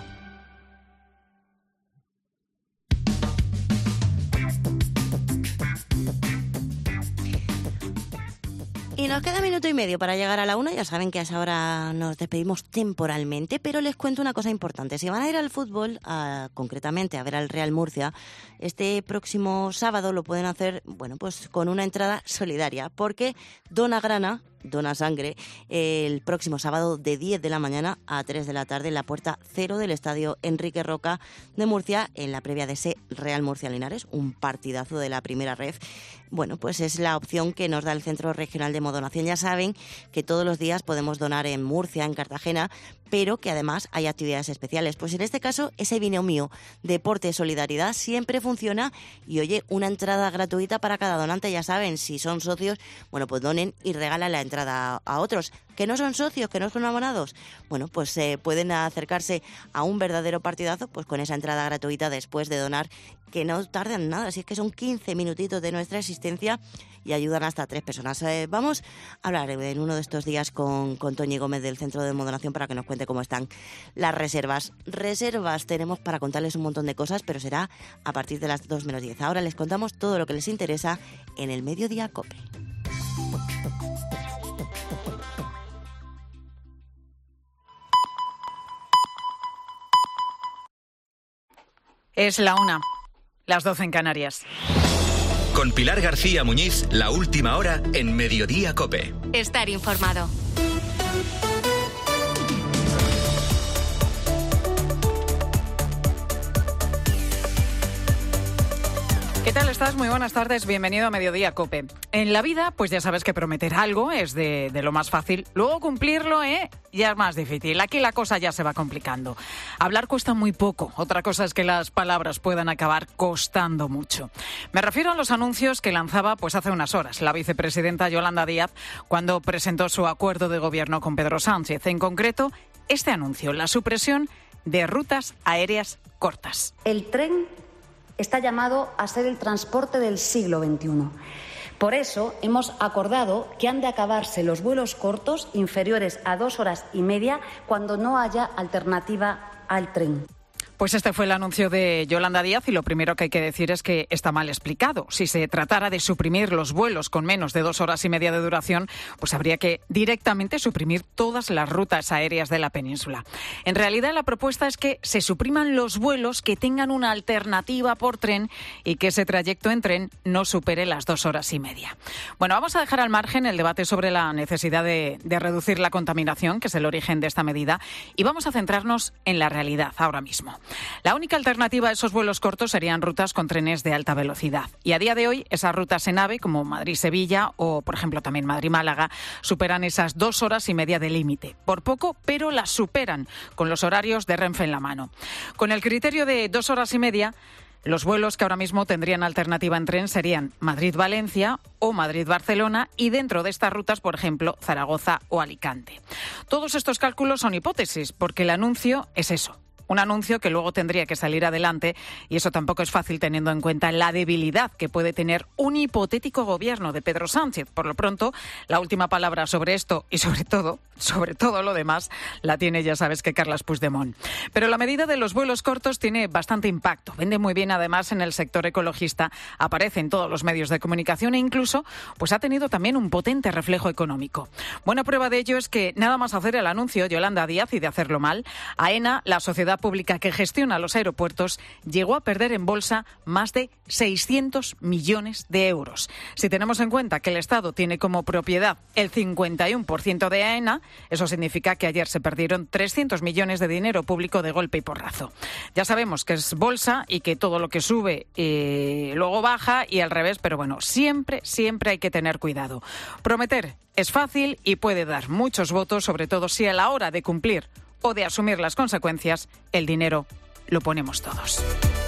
Y Y nos queda minuto y medio para llegar a la 1. Ya saben que a esa hora nos despedimos temporalmente, pero les cuento una cosa importante. Si van a ir al fútbol, concretamente a ver al Real Murcia, este próximo sábado lo pueden hacer, bueno, pues con una entrada solidaria, porque dona grana, dona sangre, el próximo sábado de 10 de la mañana a 3 de la tarde en la puerta 0 del estadio Enrique Roca de Murcia, en la previa de ese Real Murcia Linares, un partidazo de la primera ref. Bueno, pues es la opción que nos da el Centro Regional de Hemodonación. Ya saben que todos los días podemos donar en Murcia, en Cartagena, pero que además hay actividades especiales. Pues en este caso, ese binomio deporte-solidaridad siempre funciona y, oye, una entrada gratuita para cada donante. Ya saben, si son socios, bueno, pues donen y regalan la entrada a otros. ¿Que no son socios, que no son abonados? Bueno, pues pueden acercarse a un verdadero partidazo pues con esa entrada gratuita después de donar, que no tardan nada, si es que son 15 minutitos de nuestra existencia y ayudan hasta 3 personas. Vamos a hablar en uno de estos días con Toñi Gómez del Centro de Hemodonación para que nos cuente cómo están las reservas. Reservas tenemos para contarles un montón de cosas, pero será a partir de las 2 menos 10. Ahora les contamos todo lo que les interesa en el Mediodía COPE. Es la 1, las 12 en Canarias. Con Pilar García Muñiz, la última hora en Mediodía COPE. Estar informado. ¿Qué tal estás? Muy buenas tardes, bienvenido a Mediodía COPE. En la vida, pues ya sabes que prometer algo es de lo más fácil. Luego cumplirlo, ya es más difícil. Aquí la cosa ya se va complicando. Hablar cuesta muy poco. Otra cosa es que las palabras puedan acabar costando mucho. Me refiero a los anuncios que lanzaba pues hace unas horas la vicepresidenta Yolanda Díaz cuando presentó su acuerdo de gobierno con Pedro Sánchez. En concreto, este anuncio, la supresión de rutas aéreas cortas. El tren está llamado a ser el transporte del siglo XXI. Por eso hemos acordado que han de acabarse los vuelos cortos inferiores a 2 horas y media cuando no haya alternativa al tren. Pues este fue el anuncio de Yolanda Díaz y lo primero que hay que decir es que está mal explicado. Si se tratara de suprimir los vuelos con menos de 2 horas y media de duración, pues habría que directamente suprimir todas las rutas aéreas de la península. En realidad, la propuesta es que se supriman los vuelos que tengan una alternativa por tren y que ese trayecto en tren no supere las 2 horas y media. Bueno, vamos a dejar al margen el debate sobre la necesidad de reducir la contaminación, que es el origen de esta medida, y vamos a centrarnos en la realidad ahora mismo. La única alternativa a esos vuelos cortos serían rutas con trenes de alta velocidad. Y a día de hoy, esas rutas en AVE, como Madrid-Sevilla o, por ejemplo, también Madrid-Málaga, superan esas 2 horas y media de límite. Por poco, pero las superan, con los horarios de Renfe en la mano. Con el criterio de 2 horas y media, los vuelos que ahora mismo tendrían alternativa en tren serían Madrid-Valencia o Madrid-Barcelona y dentro de estas rutas, por ejemplo, Zaragoza o Alicante. Todos estos cálculos son hipótesis, porque el anuncio es eso. Un anuncio que luego tendría que salir adelante y eso tampoco es fácil teniendo en cuenta la debilidad que puede tener un hipotético gobierno de Pedro Sánchez. Por lo pronto, la última palabra sobre esto y sobre todo lo demás, la tiene, ya sabes, que Carles Puigdemont. Pero la medida de los vuelos cortos tiene bastante impacto. Vende muy bien, además, en el sector ecologista. Aparece en todos los medios de comunicación e incluso pues ha tenido también un potente reflejo económico. Buena prueba de ello es que nada más hacer el anuncio Yolanda Díaz y de hacerlo mal, AENA, la sociedad pública que gestiona los aeropuertos, llegó a perder en bolsa más de 600 millones de euros. Si tenemos en cuenta que el Estado tiene como propiedad el 51% de AENA, eso significa que ayer se perdieron 300 millones de dinero público de golpe y porrazo. Ya sabemos que es bolsa y que todo lo que sube luego baja y al revés, pero bueno, siempre hay que tener cuidado. Prometer es fácil y puede dar muchos votos, sobre todo si a la hora de cumplir o de asumir las consecuencias, el dinero lo ponemos todos.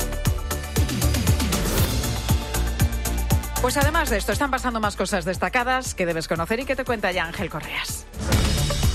Pues además de esto, están pasando más cosas destacadas que debes conocer y que te cuenta ya Ángel Correas.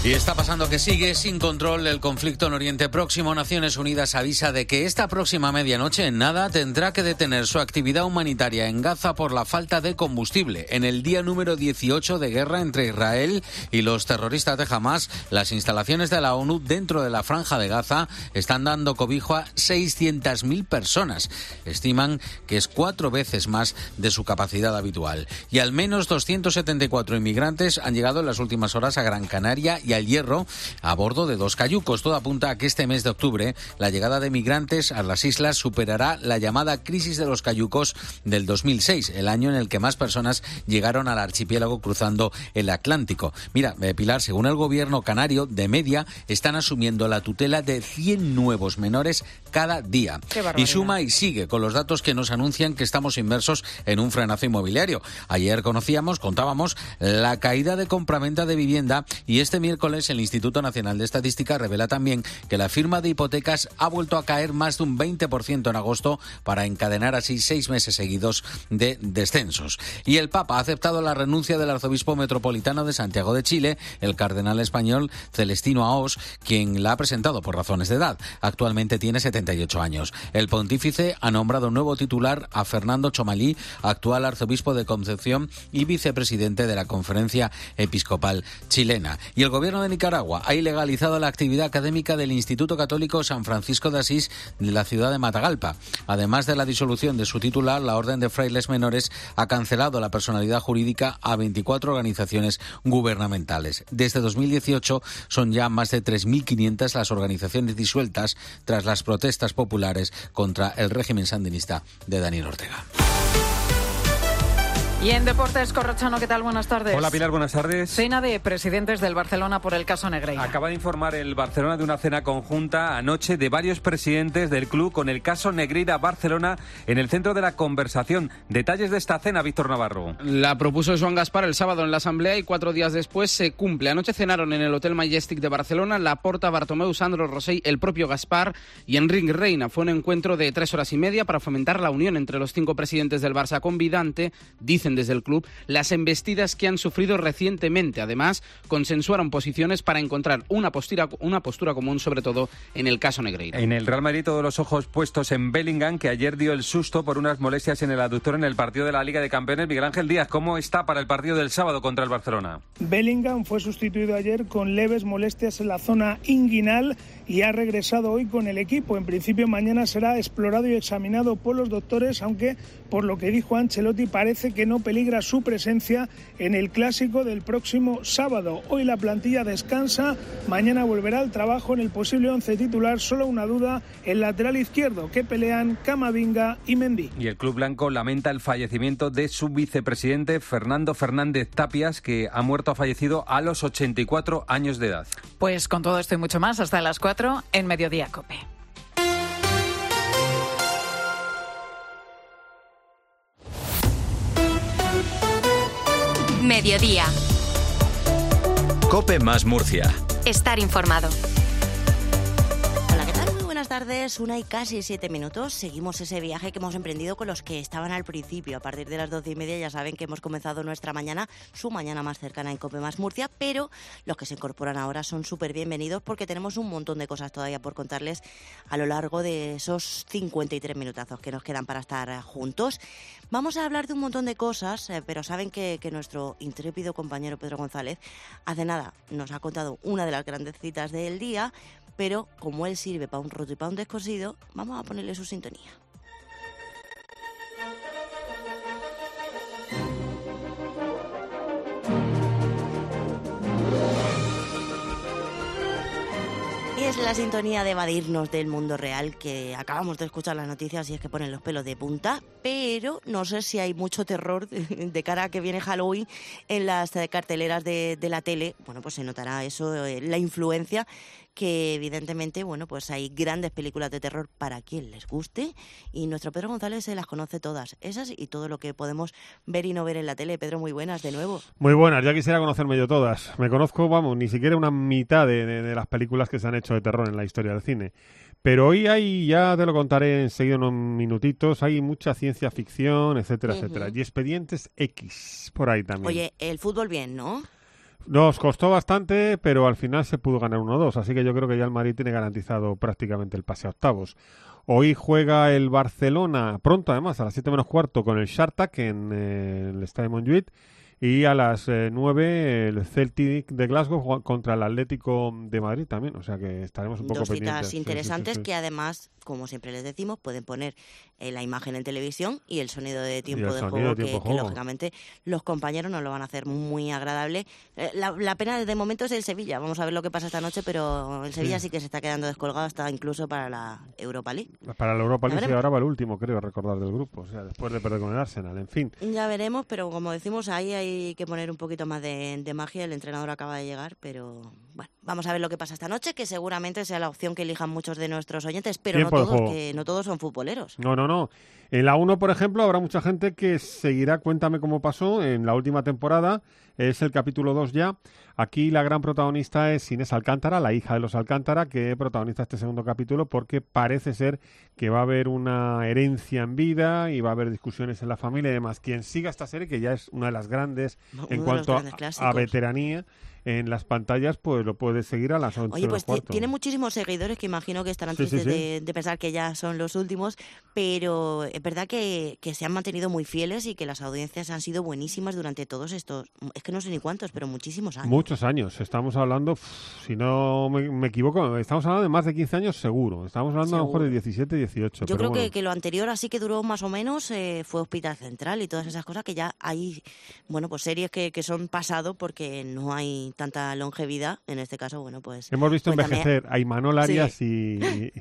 Y está pasando que sigue sin control el conflicto en Oriente Próximo. Naciones Unidas avisa de que esta próxima medianoche en nada tendrá que detener su actividad humanitaria en Gaza por la falta de combustible. En el día número 18 de guerra entre Israel y los terroristas de Hamas, las instalaciones de la ONU dentro de la franja de Gaza están dando cobijo a 600.000 personas. Estiman que es 4 veces más de su capacidad habitual. Y al menos 274 inmigrantes han llegado en las últimas horas a Gran Canaria y al Hierro a bordo de 2 cayucos. Todo apunta a que este mes de octubre la llegada de migrantes a las islas superará la llamada crisis de los cayucos del 2006, el año en el que más personas llegaron al archipiélago cruzando el Atlántico. Mira, Pilar, según el gobierno canario, de media están asumiendo la tutela de 100 nuevos menores cada día. Y suma y sigue con los datos que nos anuncian que estamos inmersos en un frenazo inmobiliario. Ayer contábamos la caída de compraventa de vivienda y este miércoles el Instituto Nacional de Estadística revela también que la firma de hipotecas ha vuelto a caer más de un 20% en agosto para encadenar así 6 meses seguidos de descensos. Y el Papa ha aceptado la renuncia del arzobispo metropolitano de Santiago de Chile, el cardenal español Celestino Aós, quien la ha presentado por razones de edad. Actualmente tiene 78 años. El pontífice ha nombrado nuevo titular a Fernando Chomalí, actual arzobispo de Concepción y vicepresidente de la Conferencia Episcopal Chilena. Y el gobierno de Nicaragua ha ilegalizado la actividad académica del Instituto Católico San Francisco de Asís de la ciudad de Matagalpa. Además de la disolución de su titular, la Orden de Frailes Menores ha cancelado la personalidad jurídica a 24 organizaciones gubernamentales. Desde 2018 son ya más de 3.500 las organizaciones disueltas tras las protestas populares contra el régimen sandinista de Daniel Ortega. Y en Deportes, Corrochano, ¿qué tal? Buenas tardes. Hola Pilar, buenas tardes. Cena de presidentes del Barcelona por el caso Negreira. Acaba de informar el Barcelona de una cena conjunta anoche de varios presidentes del club con el caso Negreira Barcelona en el centro de la conversación. Detalles de esta cena, Víctor Navarro. La propuso Joan Gaspar el sábado en la asamblea y 4 días después se cumple. Anoche cenaron en el Hotel Majestic de Barcelona Laporta, Bartomeu, Sandro Rosell, el propio Gaspar y Enric Reina. Fue un encuentro de 3 horas y media para fomentar la unión entre los 5 presidentes del Barça, convidante, dicen desde el club, las embestidas que han sufrido recientemente. Además, consensuaron posiciones para encontrar una postura común, sobre todo en el caso Negreira. En el Real Madrid todos los ojos puestos en Bellingham, que ayer dio el susto por unas molestias en el aductor en el partido de la Liga de Campeones. Miguel Ángel Díaz, ¿cómo está para el partido del sábado contra el Barcelona? Bellingham fue sustituido ayer con leves molestias en la zona inguinal y ha regresado hoy con el equipo. En principio mañana será explorado y examinado por los doctores, aunque por lo que dijo Ancelotti parece que no peligra su presencia en el clásico del próximo sábado. Hoy la plantilla descansa, mañana volverá al trabajo en el posible 11 titular. Solo una duda, el lateral izquierdo, que pelean Camavinga y Mendy. Y el club blanco lamenta el fallecimiento de su vicepresidente Fernando Fernández Tapias, que ha fallecido a los 84 años de edad. Pues con todo esto y mucho más, hasta las 4 en Mediodía COPE. Mediodía. COPE más Murcia. Estar informado. Hola, ¿qué tal? Muy buenas tardes. 1 y casi 7 minutos. Seguimos ese viaje que hemos emprendido con los que estaban al principio. A partir de las 12:30 ya saben que hemos comenzado nuestra mañana, su mañana más cercana en COPE más Murcia, pero los que se incorporan ahora son súper bienvenidos porque tenemos un montón de cosas todavía por contarles a lo largo de esos 53 minutazos que nos quedan para estar juntos. Vamos a hablar de un montón de cosas, pero saben que nuestro intrépido compañero Pedro González hace nada nos ha contado una de las grandes citas del día, pero como él sirve para un roto y para un descosido, vamos a ponerle su sintonía. Y es la sintonía de evadirnos del mundo real, que acabamos de escuchar las noticias y es que ponen los pelos de punta, pero no sé si hay mucho terror de cara a que viene Halloween en las carteleras de la tele. Bueno, pues se notará eso, la influencia, que evidentemente, bueno, pues hay grandes películas de terror para quien les guste y nuestro Pedro González se las conoce todas, esas y todo lo que podemos ver y no ver en la tele. Pedro, muy buenas de nuevo. Muy buenas, ya quisiera conocerme yo todas. Me conozco, vamos, ni siquiera una mitad de las películas que se han hecho de terror en la historia del cine. Pero hoy hay, ya te lo contaré enseguida en unos minutitos, hay mucha ciencia ficción, etcétera, etcétera. Y expedientes X por ahí también. Oye, el fútbol bien, ¿no? Nos costó bastante, pero al final se pudo ganar 1-2, así que yo creo que ya el Madrid tiene garantizado prácticamente el pase a octavos. Hoy juega el Barcelona, pronto además, a las 7 menos cuarto, con el Shakhtar en el Estadio Montjuïc, y a las 9 el Celtic de Glasgow contra el Atlético de Madrid también, o sea que estaremos un poco Dos pendientes. citas interesantes Sí. que además, como siempre les decimos, pueden poner la imagen en televisión y el sonido de tiempo de juego, que lógicamente los compañeros nos lo van a hacer muy agradable. La pena de momento es el Sevilla, vamos a ver lo que pasa esta noche, pero el Sevilla sí que se está quedando descolgado hasta incluso para la Europa League. Para la Europa League, sí, ahora va el último, creo recordar, del grupo, o sea, después de perder con el Arsenal, en fin. Ya veremos, pero como decimos, ahí hay que poner un poquito más de magia. El entrenador acaba de llegar, pero bueno, vamos a ver lo que pasa esta noche, que seguramente sea la opción que elijan muchos de nuestros oyentes, pero no todos, que no todos son futboleros. No. En la 1, por ejemplo, habrá mucha gente que seguirá Cuéntame cómo pasó en la última temporada. Es el capítulo 2 ya. Aquí la gran protagonista es Inés Alcántara, la hija de los Alcántara, que protagoniza este segundo capítulo porque parece ser que va a haber una herencia en vida y va a haber discusiones en la familia y demás. Quien siga esta serie, que ya es una de las grandes en cuanto a veteranía en las pantallas, pues lo puedes seguir a las 11. Oye, pues tiene muchísimos seguidores que imagino que estarán tristes de pensar que ya son los últimos, pero es verdad que se han mantenido muy fieles y que las audiencias han sido buenísimas durante todos estos, es que no sé ni cuántos, pero muchísimos años. Muchos años. Estamos hablando, si no me equivoco, estamos hablando de más de 15 años seguro. Estamos hablando a lo mejor de 17, 18. Yo pero creo bueno. que lo anterior así que duró más o menos fue Hospital Central y todas esas cosas que ya hay, bueno, pues series que son pasado porque no hay tanta longevidad. En este caso, bueno, pues... Hemos visto envejecer a Imanol Arias y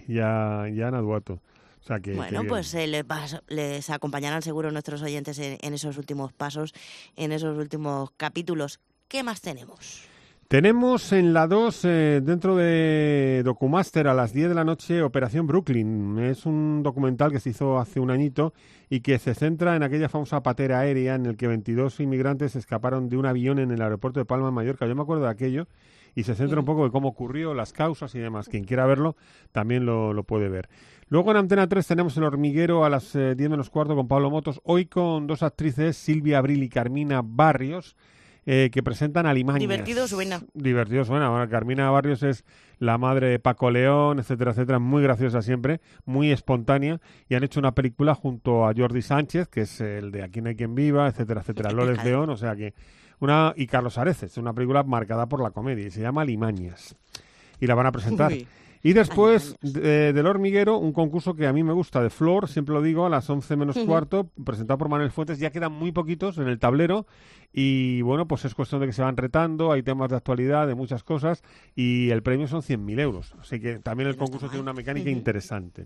a Ana Duato. O sea que, bueno, pues les acompañarán seguro nuestros oyentes en esos últimos pasos, en esos últimos capítulos. ¿Qué más tenemos? Tenemos en la 2, dentro de Documaster, a las 10 de la noche, Operación Brooklyn. Es un documental que se hizo hace un añito y que se centra en aquella famosa patera aérea en el que 22 inmigrantes escaparon de un avión en el aeropuerto de Palma de Mallorca. Yo me acuerdo de aquello y se centra un poco de cómo ocurrió, las causas y demás. Quien quiera verlo también lo puede ver. Luego en Antena 3 tenemos El Hormiguero a las 10 menos cuarto con Pablo Motos. Hoy con dos actrices, Silvia Abril y Carmina Barrios, que presentan Alimañas. Divertido suena. Bueno, Carmina Barrios es la madre de Paco León, etcétera, etcétera, muy graciosa siempre, muy espontánea, y han hecho una película junto a Jordi Sánchez, que es el de Aquí no hay quien viva, etcétera, etcétera, Loles León, o sea que y Carlos Areces, una película marcada por la comedia, y se llama Alimañas, y la van a presentar. Y después del Hormiguero, un concurso que a mí me gusta, de Flor, siempre lo digo, a las 11 menos cuarto, presentado por Manuel Fuentes. Ya quedan muy poquitos en el tablero y, bueno, pues es cuestión de que se van retando, hay temas de actualidad, de muchas cosas, y el premio son 100.000 euros. Así que también el concurso tiene una mecánica interesante.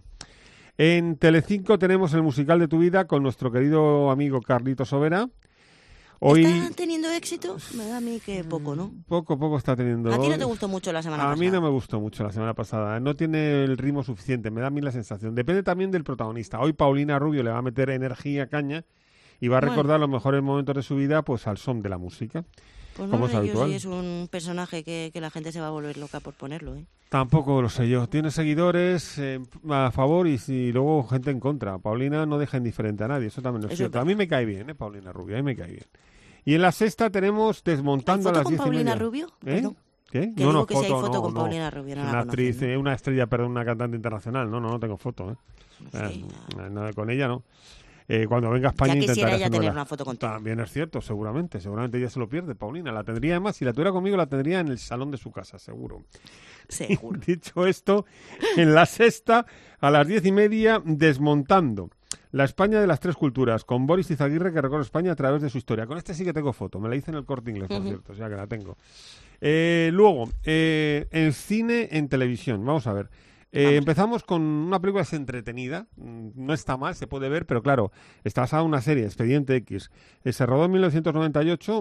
En Telecinco tenemos el musical de tu vida con nuestro querido amigo Carlito Sobera. Hoy... ¿Están teniendo éxito? Me da a mí que poco, ¿no? Poco está teniendo. ¿A ti no te gustó mucho la semana pasada? A mí no me gustó mucho la semana pasada. No tiene el ritmo suficiente, me da a mí la sensación. Depende también del protagonista. Hoy Paulina Rubio le va a meter energía, caña, y va a recordar los mejores momentos de su vida pues al son de la música. Pues como no es sé yo habitual. si es un personaje que la gente se va a volver loca por ponerlo, ¿eh? Tampoco lo sé yo. Tiene seguidores a favor y luego gente en contra. Paulina no deja indiferente a nadie, eso también es cierto. A mí me cae bien, Paulina Rubio, a mí me cae bien. Y en la sexta tenemos Desmontando a las 10:30. ¿Foto con Paulina Rubio? ¿Qué? Que digo que si hay foto con Paulina Rubio, no la una actriz, conocen, ¿no? una estrella, una cantante internacional. No tengo foto, no, con ella no. Cuando venga a España ya quisiera intentaré ella tener hacerla. una foto contigo. También es cierto, seguramente ella se lo pierde, Paulina. La tendría además, si la tuviera conmigo, la tendría en el salón de su casa, seguro. Seguro. Dicho esto, en la sexta, a las 10:30, Desmontando. La España de las tres culturas, con Boris Izaguirre, que recorre España a través de su historia. Con este sí que tengo foto, me la hice en el Corte Inglés, por cierto, o sea que la tengo. Luego, en cine, en televisión, vamos a ver. Empezamos con una película que es entretenida, no está mal, se puede ver, pero claro, está basada en una serie, Expediente X. Se rodó en 1998,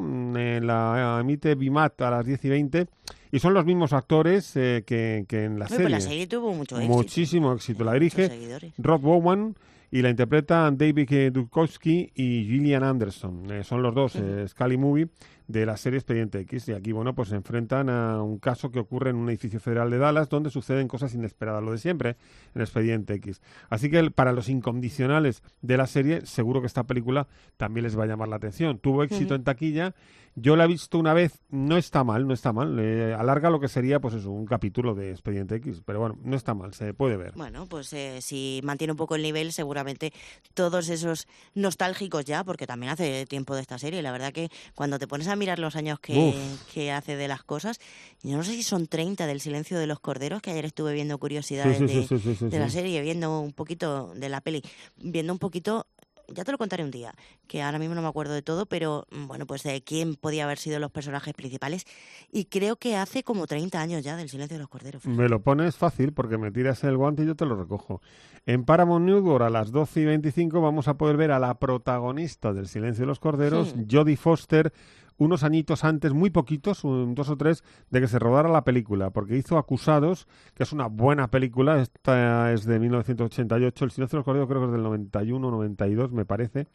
la emite Bimat a las 10:20, y son los mismos actores que en la serie. Pues la serie tuvo mucho éxito. Muchísimo éxito. La dirige Rob Bowen y la interpretan David Duchovny y Gillian Anderson. Son los dos, Scully Movie, de la serie Expediente X. Y aquí, bueno, pues se enfrentan a un caso que ocurre en un edificio federal de Dallas donde suceden cosas inesperadas, lo de siempre en Expediente X. Así que para los incondicionales de la serie, seguro que esta película también les va a llamar la atención. Tuvo éxito en taquilla. Yo la he visto una vez, no está mal. Alarga lo que sería, pues eso, un capítulo de Expediente X, pero bueno, no está mal, se puede ver. Bueno, pues si mantiene un poco el nivel, seguramente todos esos nostálgicos ya, porque también hace tiempo de esta serie, la verdad que cuando te pones a mirar los años que hace de las cosas, yo no sé si son 30 del Silencio de los Corderos, que ayer estuve viendo curiosidades de la serie, viendo un poquito de la peli, viendo un poquito... Ya te lo contaré un día, que ahora mismo no me acuerdo de todo, pero bueno, pues de quién podía haber sido los personajes principales. Y creo que hace como 30 años ya del Silencio de los Corderos. Fíjate. Me lo pones fácil porque me tiras el guante y yo te lo recojo. En Paramount Network a las 12:25 vamos a poder ver a la protagonista del Silencio de los Corderos, Jodie Foster, unos añitos antes, muy poquitos, 2 o 3, de que se rodara la película, porque hizo Acusados, que es una buena película, esta es de 1988, El Silencio de los Corderos creo que es del 91, 92, me parece,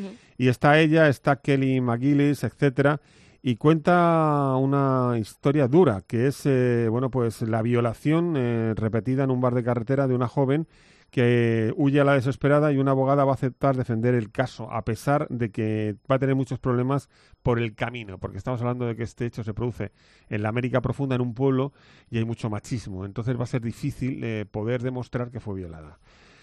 y está ella, está Kelly McGillis, etcétera, y cuenta una historia dura, que es, bueno, pues la violación repetida en un bar de carretera de una joven que huye a la desesperada y una abogada va a aceptar defender el caso, a pesar de que va a tener muchos problemas por el camino, porque estamos hablando de que este hecho se produce en la América profunda, en un pueblo, y hay mucho machismo. Entonces va a ser difícil poder demostrar que fue violada.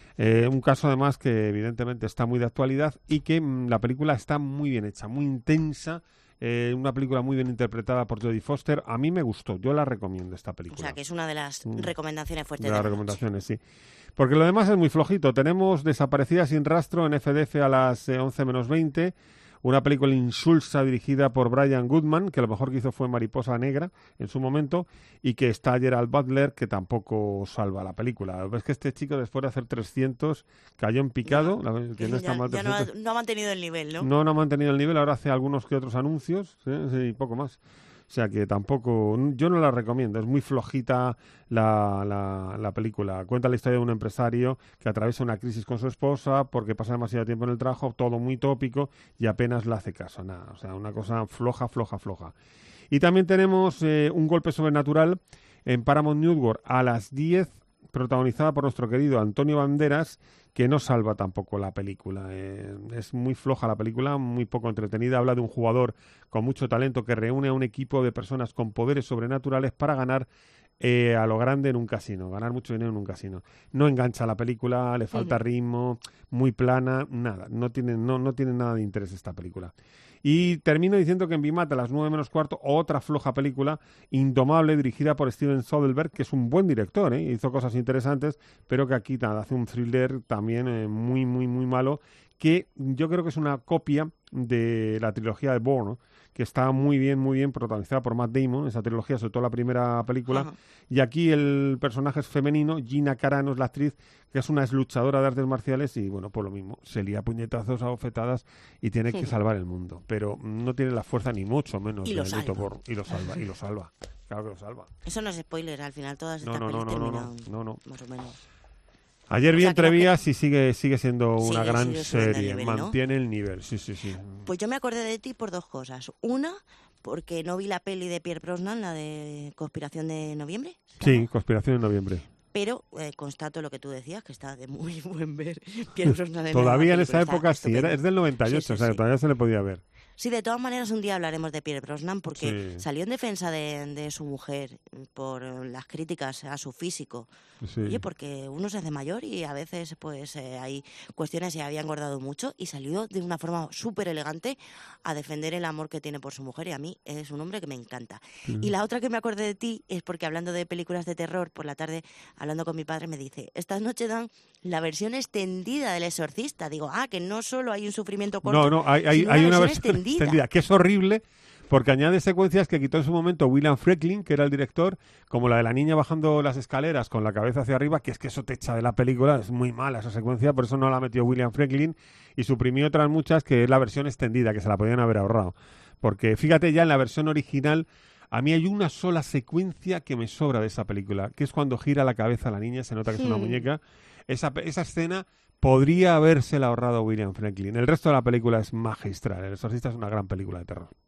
Un caso además que evidentemente está muy de actualidad y que la película está muy bien hecha, muy intensa. Una película muy bien interpretada por Jodie Foster. A mí me gustó, yo la recomiendo esta película. O sea, que es una de las recomendaciones fuertes de las recomendaciones, sí. Porque lo demás es muy flojito. Tenemos Desaparecida sin rastro en FDF a las 11:20. Una película insulsa dirigida por Brian Goodman, que lo mejor que hizo fue Mariposa Negra en su momento, y que está Gerald Butler, que tampoco salva la película. Ves que este chico, después de hacer 300, cayó en picado. No ha mantenido el nivel, ¿no? No ha mantenido el nivel, ahora hace algunos que otros anuncios, y poco más. O sea que tampoco, yo no la recomiendo, es muy flojita la película. Cuenta la historia de un empresario que atraviesa una crisis con su esposa porque pasa demasiado tiempo en el trabajo, todo muy tópico y apenas le hace caso, nada. O sea, una cosa floja. Y también tenemos Un golpe sobrenatural en Paramount Network a las 10, protagonizada por nuestro querido Antonio Banderas, que no salva tampoco la película. Es muy floja la película, muy poco entretenida. Habla de un jugador con mucho talento que reúne a un equipo de personas con poderes sobrenaturales para ganar a lo grande en un casino, ganar mucho dinero en un casino. No engancha la película, le falta ritmo, muy plana, nada. No tiene nada de interés esta película. Y termino diciendo que en Bimat a las 9:15, otra floja película, Indomable, dirigida por Steven Soderbergh, que es un buen director, hizo cosas interesantes, pero que aquí hace un thriller también muy malo, que yo creo que es una copia de la trilogía de Bourne, ¿no? Que está muy bien protagonizada por Matt Damon, esa trilogía, sobre todo la primera película. Ajá. Y aquí el personaje es femenino, Gina Carano es la actriz, que es una exluchadora de artes marciales y, bueno, pues lo mismo, se lía puñetazos a bofetadas y tiene que salvar el mundo. Pero no tiene la fuerza ni mucho menos de Benito Bourne. Y lo salva. Claro que lo salva. Eso no es spoiler, al final todas estas pelis terminan más o menos. Ayer vi Entrevías y sigue siendo una gran serie, nivel, mantiene el nivel, sí. Pues yo me acordé de ti por 2 cosas. Una, porque no vi la peli de Pierce Brosnan, la de Conspiración de Noviembre. Sí, Conspiración de Noviembre. Pero constato lo que tú decías, que está de muy buen ver Pierce Brosnan. Todavía en esa época sí, es del 98, sí. O sea, todavía se le podía ver. Sí, de todas maneras un día hablaremos de Pierce Brosnan porque salió en defensa de su mujer por las críticas a su físico. Sí. Oye, porque uno se hace mayor y a veces pues hay cuestiones, se había engordado mucho y salió de una forma súper elegante a defender el amor que tiene por su mujer y a mí es un hombre que me encanta. Y la otra que me acordé de ti es porque hablando de películas de terror, por la tarde hablando con mi padre me dice, esta noche dan la versión extendida del Exorcista. Digo, que no solo hay un sufrimiento corto, no, hay una versión extendida, que es horrible porque añade secuencias que quitó en su momento William Friedkin, que era el director, como la de la niña bajando las escaleras con la cabeza hacia arriba, que es que eso te echa de la película, es muy mala esa secuencia, por eso no la metió William Friedkin y suprimió otras muchas que es la versión extendida, que se la podían haber ahorrado. Porque fíjate ya en la versión original, a mí hay una sola secuencia que me sobra de esa película, que es cuando gira la cabeza la niña, se nota que es una muñeca. Esa escena podría habérsela ahorrado William Friedkin. El resto de la película es magistral. El Exorcista es una gran película de terror.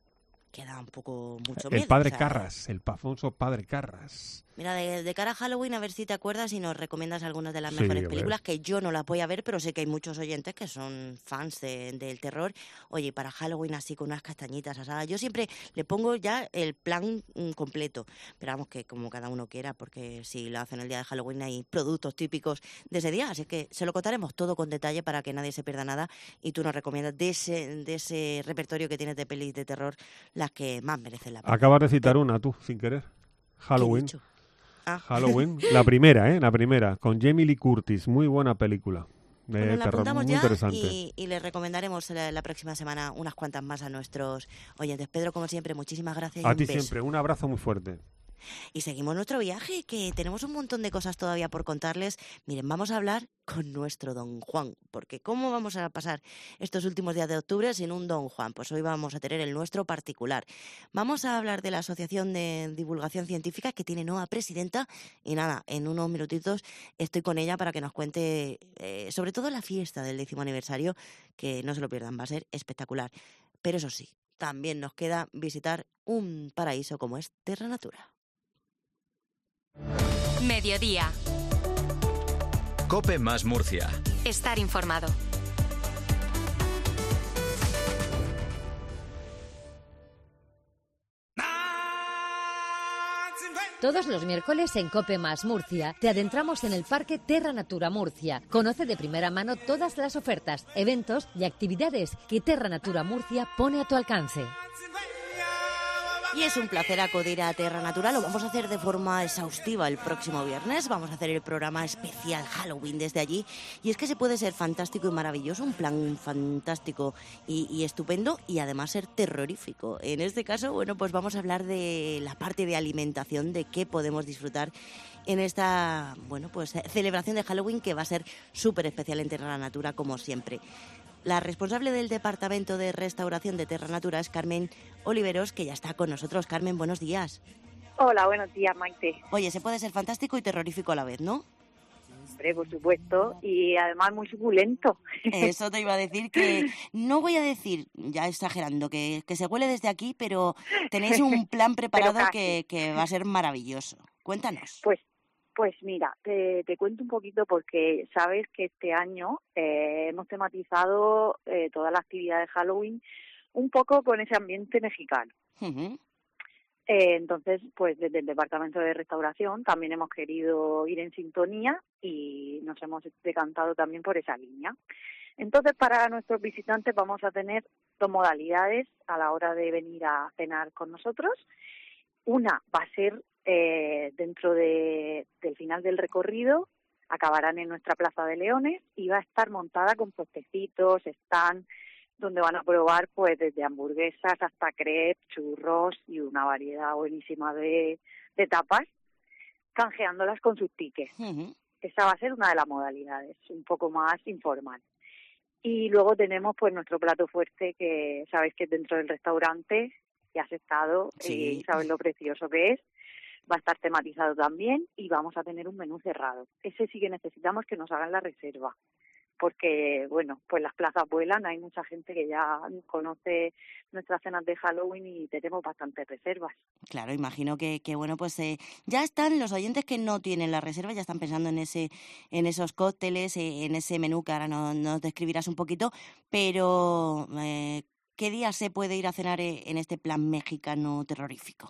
queda un poco mucho El miedo. padre Carras, el famoso padre Carras. Mira, de cara a Halloween, a ver si te acuerdas y nos recomiendas algunas de las Sí, mejores a ver. películas, que yo no las voy a ver, pero sé que hay muchos oyentes que son fans del terror. Oye, para Halloween así con unas castañitas asadas, yo siempre le pongo ya el plan completo, pero vamos, que como cada uno quiera, porque si lo hacen el día de Halloween hay productos típicos de ese día, así que se lo contaremos todo con detalle para que nadie se pierda nada, y tú nos recomiendas de ese repertorio que tienes de pelis de terror las que más merecen la pena. Acabas de citar una tú, sin querer. Halloween. ¿Qué he dicho? Ah. Halloween, la primera, con Jamie Lee Curtis, muy buena película de Bueno, la terror, apuntamos muy ya interesante. y le recomendaremos la próxima semana unas cuantas más a nuestros oyentes. Pedro, como siempre, muchísimas gracias y A un ti beso. siempre, un abrazo muy fuerte. Y seguimos nuestro viaje, que tenemos un montón de cosas todavía por contarles. Miren, vamos a hablar con nuestro Don Juan, porque ¿cómo vamos a pasar estos últimos días de octubre sin un Don Juan? Pues hoy vamos a tener el nuestro particular. Vamos a hablar de la Asociación de Divulgación Científica, que tiene nueva presidenta, y nada, en unos minutitos estoy con ella para que nos cuente sobre todo la fiesta del 10º aniversario, que no se lo pierdan, va a ser espectacular. Pero eso sí, también nos queda visitar un paraíso como es Terra Natura. Mediodía. COPE más Murcia. Estar informado. Todos los miércoles en COPE más Murcia te adentramos en el Parque Terra Natura Murcia. Conoce de primera mano todas las ofertas, eventos y actividades que Terra Natura Murcia pone a tu alcance. Y es un placer acudir a Terra Natura. Lo vamos a hacer de forma exhaustiva el próximo viernes. Vamos a hacer el programa especial Halloween desde allí. Y es que se puede ser fantástico y maravilloso, un plan fantástico y estupendo, y además ser terrorífico. En este caso, bueno, pues vamos a hablar de la parte de alimentación, de qué podemos disfrutar en esta, bueno, pues celebración de Halloween, que va a ser súper especial en Terra Natura, como siempre. La responsable del Departamento de Restauración de Terra Natura es Carmen Oliveros, que ya está con nosotros. Carmen, buenos días. Hola, buenos días, Maite. Oye, se puede ser fantástico y terrorífico a la vez, ¿no? Hombre, por supuesto, y además muy suculento. Eso te iba a decir, que no voy a decir, ya exagerando, que se huele desde aquí, pero tenéis un plan preparado que va a ser maravilloso. Cuéntanos. Pues mira, te cuento un poquito, porque sabes que este año hemos tematizado toda la actividad de Halloween un poco con ese ambiente mexicano. Uh-huh. Entonces, pues desde el Departamento de Restauración también hemos querido ir en sintonía y nos hemos decantado también por esa línea. Entonces, para nuestros visitantes vamos a tener dos modalidades a la hora de venir a cenar con nosotros. Una va a ser dentro del final del recorrido, acabarán en nuestra Plaza de Leones y va a estar montada con puestecitos, stand, donde van a probar pues desde hamburguesas hasta crepes, churros y una variedad buenísima de tapas, canjeándolas con sus tickets. Uh-huh. Esa va a ser una de las modalidades, un poco más informal. Y luego tenemos pues nuestro plato fuerte, que sabéis que es dentro del restaurante, ya has estado y sabes lo precioso que es. Va a estar tematizado también y vamos a tener un menú cerrado. Ese sí que necesitamos que nos hagan la reserva, porque, bueno, pues las plazas vuelan, hay mucha gente que ya conoce nuestras cenas de Halloween y tenemos bastantes reservas. Claro, imagino que bueno, pues ya están los oyentes que no tienen la reserva, ya están pensando en esos cócteles, en ese menú que ahora nos describirás un poquito, pero ¿qué día se puede ir a cenar en este plan mexicano terrorífico?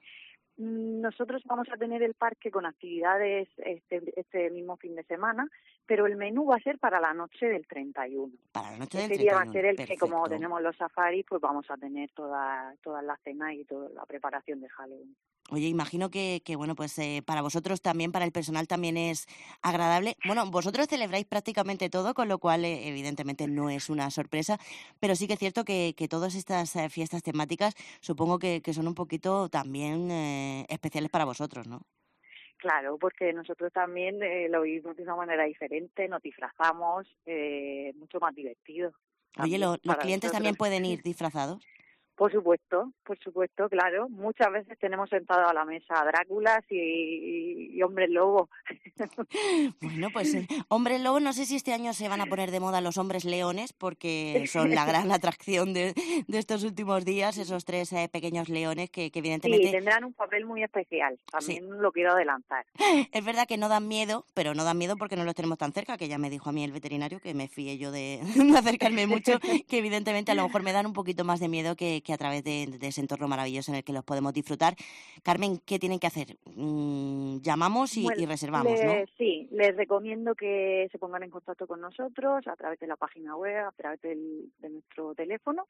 Nosotros vamos a tener el parque con actividades este mismo fin de semana, pero el menú va a ser para la noche del 31. Para la noche del 31. Ese día va a ser el Perfecto. que, como tenemos los safaris, pues vamos a tener toda la cena y toda la preparación de Halloween. Oye, imagino que bueno, pues para vosotros también, para el personal también es agradable. Bueno, vosotros celebráis prácticamente todo, con lo cual evidentemente no es una sorpresa, pero sí que es cierto que todas estas fiestas temáticas supongo que son un poquito también especiales para vosotros, ¿no? Claro, porque nosotros también lo vivimos de una manera diferente, nos disfrazamos, mucho más divertido. Oye, ¿los clientes nosotros. también pueden ir disfrazados? Por supuesto, claro. Muchas veces tenemos sentado a la mesa a Dráculas y hombres lobo. Bueno, pues hombres lobo, no sé si este año se van a poner de moda los hombres leones, porque son la gran atracción de estos últimos días, esos 3 pequeños leones que evidentemente... Sí, tendrán un papel muy especial, también lo quiero adelantar. Es verdad que no dan miedo, pero no dan miedo porque no los tenemos tan cerca, que ya me dijo a mí el veterinario, que me fíe yo de acercarme mucho, que evidentemente a lo mejor me dan un poquito más de miedo que a través de ese entorno maravilloso en el que los podemos disfrutar. Carmen, ¿qué tienen que hacer? Llamamos y reservamos, ¿no? Sí, les recomiendo que se pongan en contacto con nosotros a través de la página web, a través de nuestro teléfono,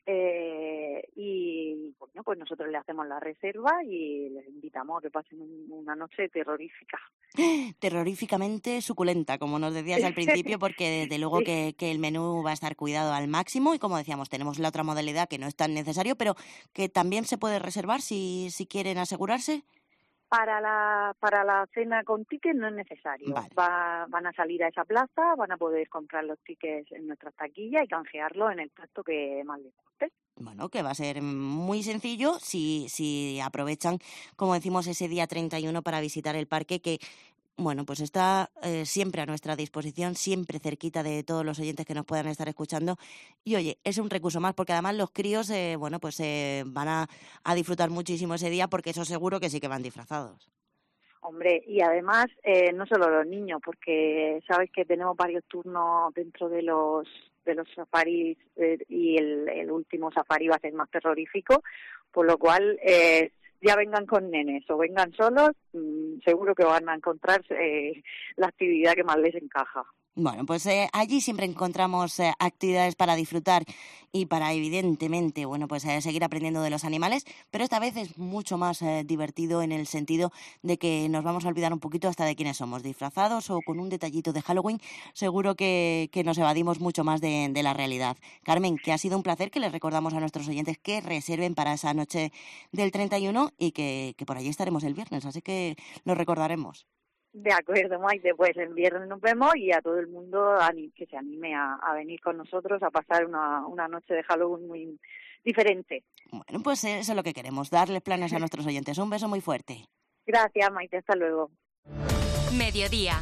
y bueno, pues nosotros le hacemos la reserva y les invitamos a que pasen una noche terrorífica. Terroríficamente suculenta, como nos decías al principio, porque desde luego que el menú va a estar cuidado al máximo y, como decíamos, tenemos la otra modalidad que no es tan necesario, pero que también se puede reservar si quieren asegurarse. Para la cena con tickets no es necesario. Vale. Van a salir a esa plaza, van a poder comprar los tickets en nuestras taquillas y canjearlos en el puesto que más les guste. Bueno, que va a ser muy sencillo si aprovechan, como decimos, ese día 31 para visitar el parque, que bueno, pues está siempre a nuestra disposición, siempre cerquita de todos los oyentes que nos puedan estar escuchando. Y oye, es un recurso más, porque además los críos, van a disfrutar muchísimo ese día, porque eso seguro que sí que van disfrazados. Hombre, y además no solo los niños, porque sabes que tenemos varios turnos dentro de los safaris, y el último safari va a ser más terrorífico, por lo cual ya vengan con nenes o vengan solos, seguro que van a encontrar la actividad que más les encaja. Bueno, pues allí siempre encontramos actividades para disfrutar y para, evidentemente, seguir aprendiendo de los animales, pero esta vez es mucho más divertido, en el sentido de que nos vamos a olvidar un poquito hasta de quiénes somos, disfrazados o con un detallito de Halloween. Seguro que nos evadimos mucho más de la realidad. Carmen, que ha sido un placer, que les recordamos a nuestros oyentes que reserven para esa noche del 31 y que por allí estaremos el viernes, así que lo recordaremos. De acuerdo, Maite, pues el viernes nos vemos, y a todo el mundo que se anime a venir con nosotros a pasar una noche de Halloween muy diferente. Bueno, pues eso es lo que queremos, darles planes a nuestros oyentes. Un beso muy fuerte. Gracias, Maite, hasta luego. Mediodía.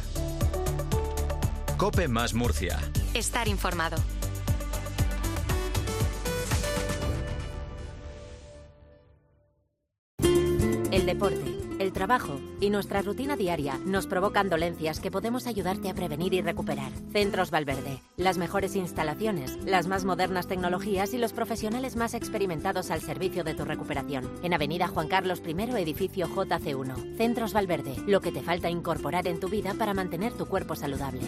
COPE más Murcia. Estar informado. El deporte, el trabajo y nuestra rutina diaria nos provocan dolencias que podemos ayudarte a prevenir y recuperar. Centros Valverde, las mejores instalaciones, las más modernas tecnologías y los profesionales más experimentados al servicio de tu recuperación. En Avenida Juan Carlos I, edificio JC1. Centros Valverde, lo que te falta incorporar en tu vida para mantener tu cuerpo saludable.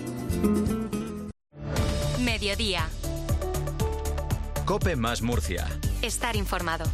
Mediodía. COPE más Murcia. Estar informado.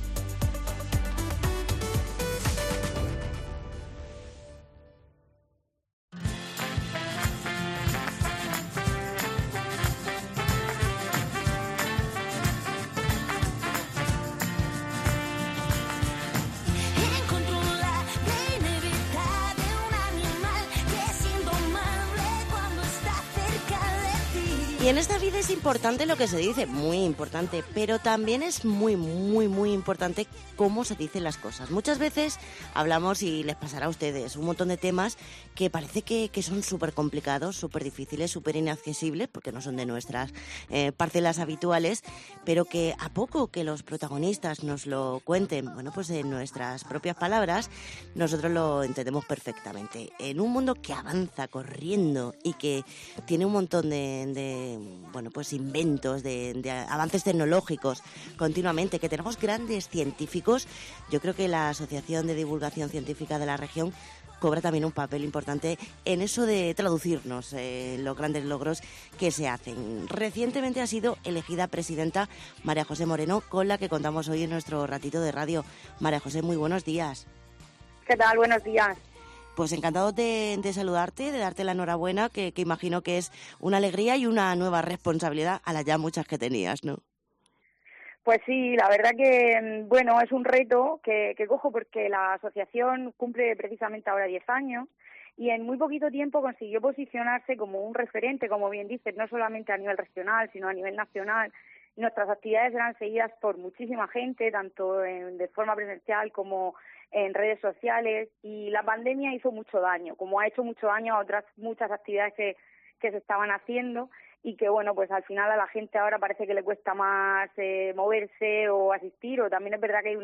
Y en esta vida es importante lo que se dice, muy importante, pero también es muy, muy, muy importante cómo se dicen las cosas. Muchas veces hablamos, y les pasará a ustedes, un montón de temas que parece que son súper complicados, súper difíciles, súper inaccesibles, porque no son de nuestras parcelas habituales, pero que a poco que los protagonistas nos lo cuenten, en nuestras propias palabras, nosotros lo entendemos perfectamente. En un mundo que avanza corriendo y que tiene un montón de inventos, de avances tecnológicos continuamente, que tenemos grandes científicos, yo creo que la Asociación de Divulgación Científica de la región cobra también un papel importante en eso de traducirnos los grandes logros que se hacen. Recientemente ha sido elegida presidenta María José Moreno, con la que contamos hoy en nuestro ratito de radio. María José, muy buenos días. ¿Qué tal? Buenos días. Pues encantado de saludarte, de darte la enhorabuena, que imagino que es una alegría y una nueva responsabilidad a las ya muchas que tenías, ¿no? Pues sí, la verdad que, es un reto que cojo, porque la asociación cumple precisamente ahora 10 años y en muy poquito tiempo consiguió posicionarse como un referente, como bien dices, no solamente a nivel regional, sino a nivel nacional, Nuestras actividades eran seguidas por muchísima gente, tanto de forma presencial como en redes sociales, y la pandemia hizo mucho daño, como ha hecho mucho daño a otras muchas actividades que se estaban haciendo, y que bueno, pues al final a la gente ahora parece que le cuesta más moverse o asistir, o también es verdad que hay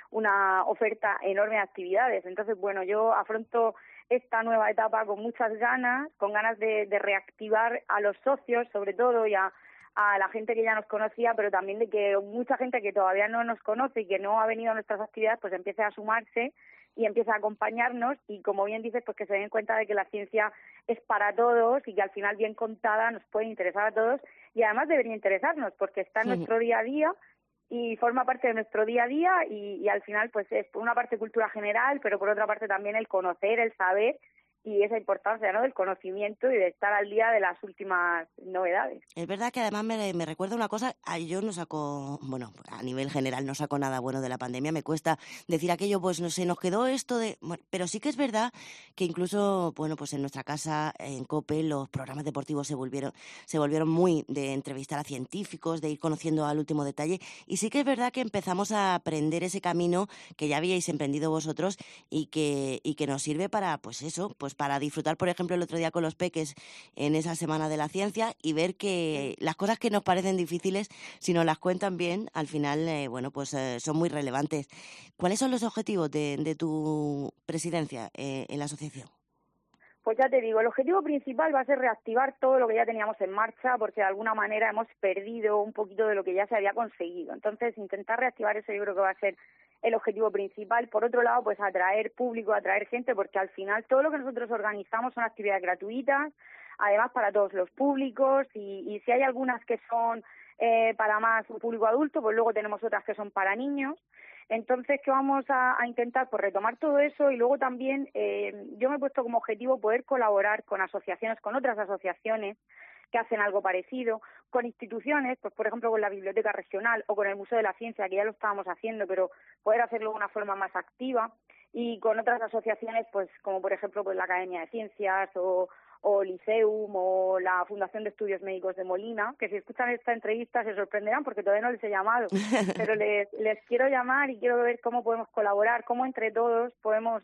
una oferta enorme de actividades. Entonces, bueno, yo afronto esta nueva etapa con muchas ganas, con ganas de reactivar a los socios, sobre todo, y a la gente que ya nos conocía, pero también de que mucha gente que todavía no nos conoce y que no ha venido a nuestras actividades, pues empiece a sumarse y empiece a acompañarnos, y como bien dices, pues que se den cuenta de que la ciencia es para todos y que al final bien contada nos puede interesar a todos, y además debería interesarnos porque está en nuestro día a día y forma parte de nuestro día a día, y al final pues es por una parte cultura general, pero por otra parte también el conocer, el saber, y esa importancia, ¿no?, del conocimiento y de estar al día de las últimas novedades. Es verdad que además me recuerda una cosa, yo no saco, bueno, a nivel general no saco nada bueno de la pandemia, me cuesta decir aquello, pues no sé, nos quedó esto de... Bueno, pero sí que es verdad que incluso, bueno, pues en nuestra casa, en COPE, los programas deportivos se volvieron muy de entrevistar a científicos, de ir conociendo al último detalle, y sí que es verdad que empezamos a aprender ese camino que ya habíais emprendido vosotros y que nos sirve para, pues eso, pues para disfrutar, por ejemplo, el otro día con los peques en esa Semana de la Ciencia y ver que las cosas que nos parecen difíciles, si nos las cuentan bien, al final, bueno, pues son muy relevantes. ¿Cuáles son los objetivos de tu presidencia en la asociación? Pues ya te digo, el objetivo principal va a ser reactivar todo lo que ya teníamos en marcha, porque de alguna manera hemos perdido un poquito de lo que ya se había conseguido. Entonces, intentar reactivar eso yo creo que va a ser el objetivo principal. Por otro lado, pues atraer público, atraer gente, porque al final todo lo que nosotros organizamos son actividades gratuitas, además para todos los públicos, y si hay algunas que son para más un público adulto, pues luego tenemos otras que son para niños. Entonces, ¿qué vamos a intentar? Pues retomar todo eso, y luego también yo me he puesto como objetivo poder colaborar con asociaciones, con otras asociaciones que hacen algo parecido, con instituciones, pues por ejemplo con la Biblioteca Regional o con el Museo de la Ciencia, que ya lo estábamos haciendo, pero poder hacerlo de una forma más activa, y con otras asociaciones, pues como por ejemplo pues la Academia de Ciencias o Liceum o la Fundación de Estudios Médicos de Molina, que si escuchan esta entrevista se sorprenderán porque todavía no les he llamado, pero les quiero llamar y quiero ver cómo podemos colaborar, cómo entre todos podemos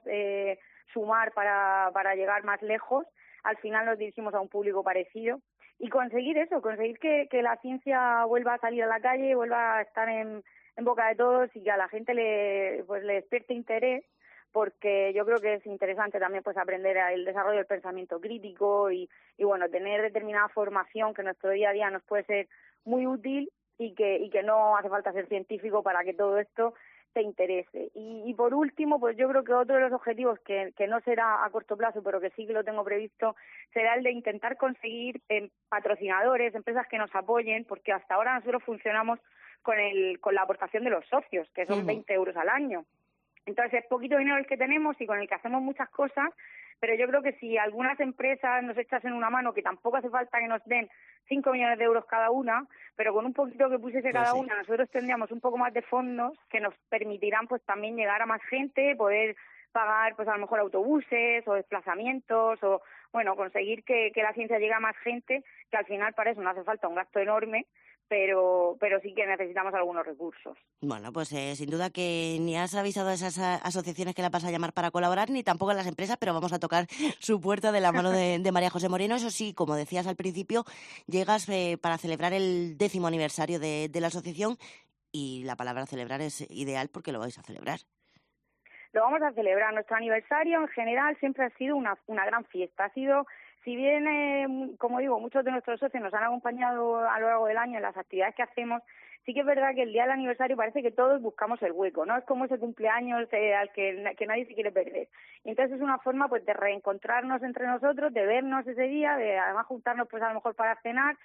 sumar para llegar más lejos. Al final nos dirigimos a un público parecido y conseguir eso, conseguir que la ciencia vuelva a salir a la calle, vuelva a estar en boca de todos, y que a la gente le despierte interés, porque yo creo que es interesante también pues aprender el desarrollo del pensamiento crítico y bueno, tener determinada formación que en nuestro día a día nos puede ser muy útil, y que no hace falta ser científico para que todo esto te interese. Y por último, pues yo creo que otro de los objetivos que no será a corto plazo, pero que sí que lo tengo previsto, será el de intentar conseguir patrocinadores, empresas que nos apoyen, porque hasta ahora nosotros funcionamos con la aportación de los socios, que son 20 euros al año. Entonces es poquito dinero el que tenemos y con el que hacemos muchas cosas, pero yo creo que si algunas empresas nos echasen una mano, que tampoco hace falta que nos den 5 millones de euros cada una, pero con un poquito que pusiese cada una, nosotros tendríamos un poco más de fondos que nos permitirán pues también llegar a más gente, poder pagar pues a lo mejor autobuses o desplazamientos, o bueno, conseguir que la ciencia llegue a más gente, que al final para eso no hace falta un gasto enorme, pero sí que necesitamos algunos recursos. Bueno, pues sin duda que ni has avisado a esas asociaciones que la vas a llamar para colaborar, ni tampoco a las empresas, pero vamos a tocar su puerta de la mano de María José Moreno. Eso sí, como decías al principio, llegas para celebrar el 10º aniversario de la asociación, y la palabra celebrar es ideal porque lo vais a celebrar. Lo vamos a celebrar. Nuestro aniversario en general siempre ha sido una gran fiesta. Ha sido, si bien, como digo, muchos de nuestros socios nos han acompañado a lo largo del año en las actividades que hacemos, sí que es verdad que el día del aniversario parece que todos buscamos el hueco, ¿no? Es como ese cumpleaños al que nadie se quiere perder. Y entonces es una forma pues de reencontrarnos entre nosotros, de vernos ese día, de además juntarnos pues a lo mejor para cenar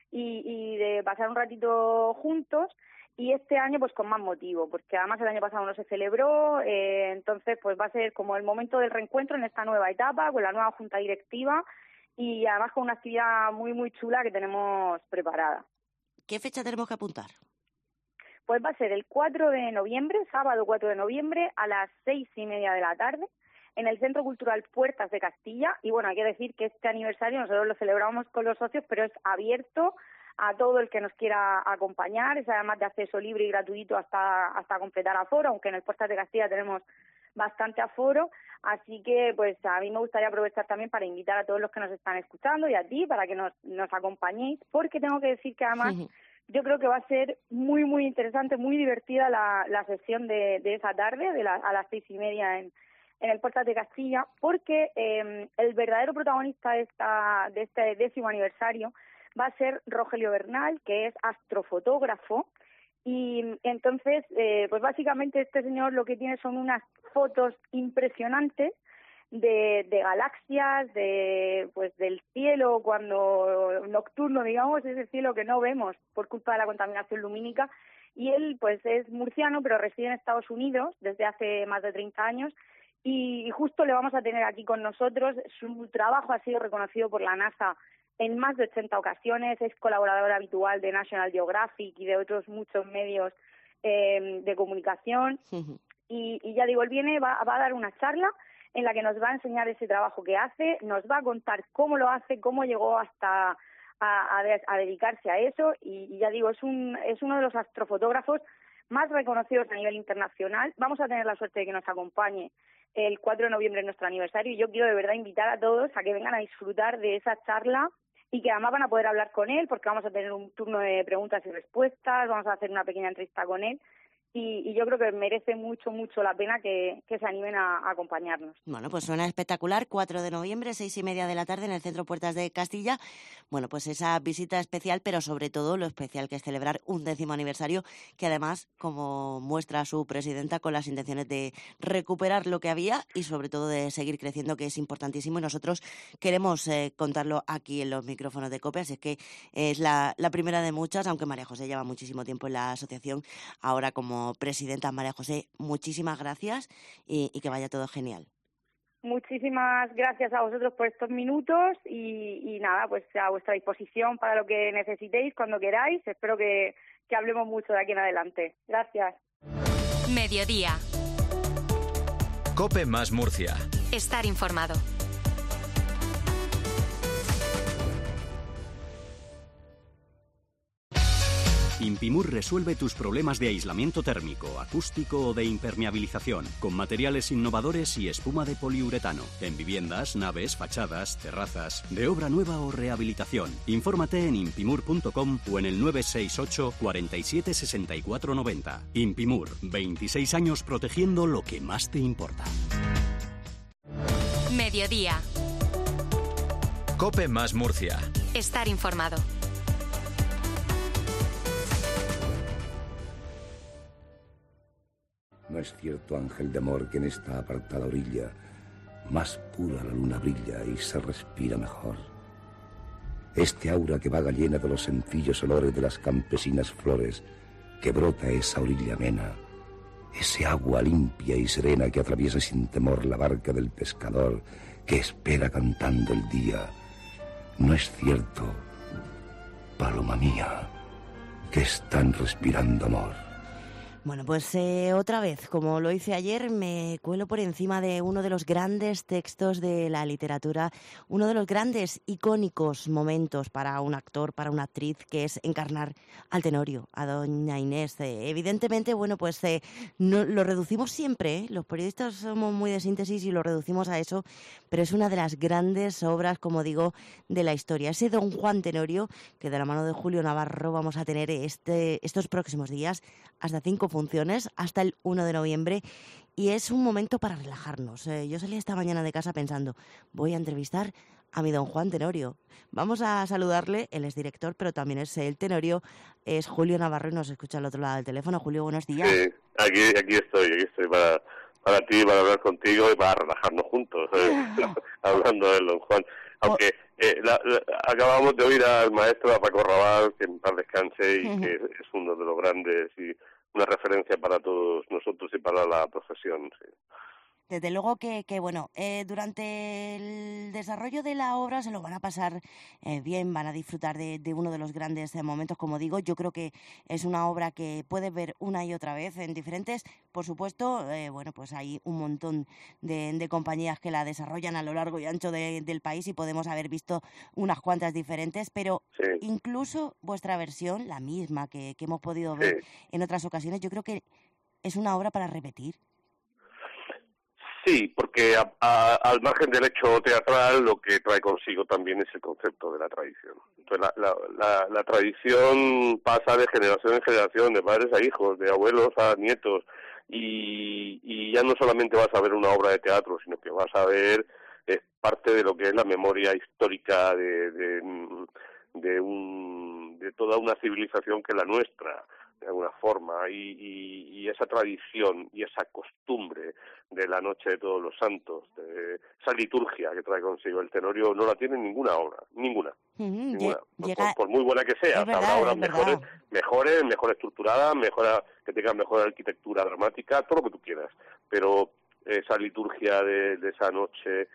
y de pasar un ratito juntos. Y este año pues con más motivo, porque además el año pasado no se celebró, entonces pues va a ser como el momento del reencuentro en esta nueva etapa, con la nueva junta directiva, y además con una actividad muy muy chula que tenemos preparada. ¿Qué fecha tenemos que apuntar? Pues va a ser el 4 de noviembre, sábado 4 de noviembre, a las 6:30 de la tarde, en el Centro Cultural Puertas de Castilla. Y bueno, hay que decir que este aniversario nosotros lo celebramos con los socios, pero es abierto a todo el que nos quiera acompañar. Es además de acceso libre y gratuito hasta completar aforo, aunque en el Puertas de Castilla tenemos bastante aforo. Así que pues a mí me gustaría aprovechar también para invitar a todos los que nos están escuchando y a ti para que nos acompañéis, porque tengo que decir que además yo creo que va a ser muy, muy interesante, muy divertida la sesión de esa tarde, a las 6:30 en el Puertas de Castilla, porque el verdadero protagonista de este 10º aniversario va a ser Rogelio Bernal, que es astrofotógrafo, y entonces, pues básicamente este señor lo que tiene son unas fotos impresionantes de galaxias, del cielo cuando nocturno, digamos, ese cielo que no vemos por culpa de la contaminación lumínica. Y él pues es murciano, pero reside en Estados Unidos desde hace más de 30 años, y justo le vamos a tener aquí con nosotros. Su trabajo ha sido reconocido por la NASA en más de 80 ocasiones, es colaborador habitual de National Geographic y de otros muchos medios de comunicación. Y ya digo, él va a dar una charla en la que nos va a enseñar ese trabajo que hace, nos va a contar cómo lo hace, cómo llegó hasta a dedicarse a eso, y ya digo, es uno de los astrofotógrafos más reconocidos a nivel internacional. Vamos a tener la suerte de que nos acompañe el 4 de noviembre en nuestro aniversario, y yo quiero de verdad invitar a todos a que vengan a disfrutar de esa charla y que además van a poder hablar con él, porque vamos a tener un turno de preguntas y respuestas, vamos a hacer una pequeña entrevista con él. Y yo creo que merece mucho, mucho la pena que se animen a acompañarnos. Bueno, pues suena espectacular. 4 de noviembre, 6:30 de la tarde en el Centro Puertas de Castilla. Bueno, pues esa visita especial, pero sobre todo lo especial que es celebrar un 10º aniversario, que además, como muestra su presidenta, con las intenciones de recuperar lo que había y sobre todo de seguir creciendo, que es importantísimo. Y nosotros queremos contarlo aquí en los micrófonos de COPE, así es que es la primera de muchas, aunque María José lleva muchísimo tiempo en la asociación, ahora como presidenta. María José, muchísimas gracias y que vaya todo genial. Muchísimas gracias a vosotros por estos minutos y nada, pues a vuestra disposición para lo que necesitéis, cuando queráis. Espero que hablemos mucho de aquí en adelante. Gracias. Mediodía. COPE más Murcia. Estar informado. Impimur resuelve tus problemas de aislamiento térmico, acústico o de impermeabilización con materiales innovadores y espuma de poliuretano en viviendas, naves, fachadas, terrazas, de obra nueva o rehabilitación. Infórmate en impimur.com o en el 968 47 64 90. Impimur, 26 años protegiendo lo que más te importa. Mediodía. COPE más Murcia. Estar informado. No es cierto, ángel de amor, que en esta apartada orilla más pura la luna brilla y se respira mejor. Este aura que vaga llena de los sencillos olores de las campesinas flores, que brota esa orilla amena, ese agua limpia y serena que atraviesa sin temor la barca del pescador que espera cantando el día. No es cierto, paloma mía, que están respirando amor. Bueno, pues otra vez, como lo hice ayer, me cuelo por encima de uno de los grandes textos de la literatura, uno de los grandes icónicos momentos para un actor, para una actriz, que es encarnar al Tenorio, a doña Inés. Evidentemente, bueno, pues no, lo reducimos siempre, los periodistas somos muy de síntesis y lo reducimos a eso, pero es una de las grandes obras, como digo, de la historia. Ese Don Juan Tenorio, que de la mano de Julio Navarro vamos a tener estos próximos días, hasta 5 funciones, hasta el 1 de noviembre, y es un momento para relajarnos. Yo salí esta mañana de casa pensando, voy a entrevistar a mi Don Juan Tenorio. Vamos a saludarle, él es director, pero también es el Tenorio, es Julio Navarro y nos escucha al otro lado del teléfono. Julio, buenos días. Sí, aquí estoy para ti, para hablar contigo y para relajarnos juntos, hablando del Don Juan. Aunque acabamos de oír al maestro, a Paco Raval, que en paz descanse y que es uno de los grandes y una referencia para todos nosotros y para la profesión. Sí. Desde luego que bueno, durante el desarrollo de la obra se lo van a pasar bien, van a disfrutar de uno de los grandes momentos, como digo. Yo creo que es una obra que puedes ver una y otra vez en diferentes, por supuesto, bueno, pues hay un montón de compañías que la desarrollan a lo largo y ancho del país y podemos haber visto unas cuantas diferentes, pero incluso vuestra versión, la misma que hemos podido ver en otras ocasiones, yo creo que es una obra para repetir. Sí, porque al margen del hecho teatral, lo que trae consigo también es el concepto de la tradición. Entonces, la tradición pasa de generación en generación, de padres a hijos, de abuelos a nietos, y ya no solamente vas a ver una obra de teatro, sino que vas a ver parte de lo que es la memoria histórica de toda una civilización que es la nuestra, de alguna forma, y esa tradición y esa costumbre de la Noche de Todos los Santos, de esa liturgia que trae consigo el Tenorio, no la tiene ninguna obra, ninguna. Por muy buena que sea, habrá obras mejores, mejor estructuradas, que tengan mejor arquitectura dramática, todo lo que tú quieras, pero esa liturgia de esa noche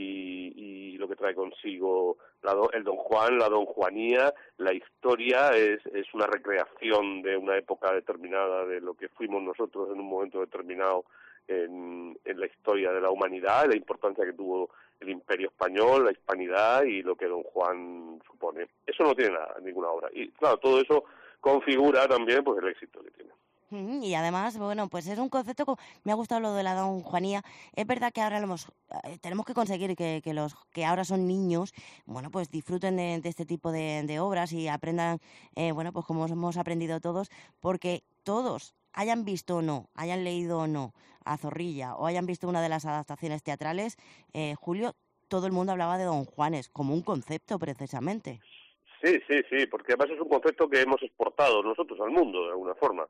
y lo que trae consigo el Don Juan, la Don Juanía, la historia es una recreación de una época determinada, de lo que fuimos nosotros en un momento determinado en la historia de la humanidad, la importancia que tuvo el Imperio Español, la hispanidad y lo que Don Juan supone. Eso no tiene ninguna obra. Y claro, todo eso configura también pues el éxito que tiene. Y además, bueno, pues es un concepto, me ha gustado lo de la Don Juanía. Es verdad que ahora tenemos que conseguir que los que ahora son niños, bueno, pues disfruten de este tipo de obras y aprendan, bueno, pues como hemos aprendido todos, porque todos, hayan visto o no, hayan leído o no a Zorrilla o hayan visto una de las adaptaciones teatrales, Julio, todo el mundo hablaba de Don Juanes como un concepto precisamente. Sí, porque además es un concepto que hemos exportado nosotros al mundo de alguna forma.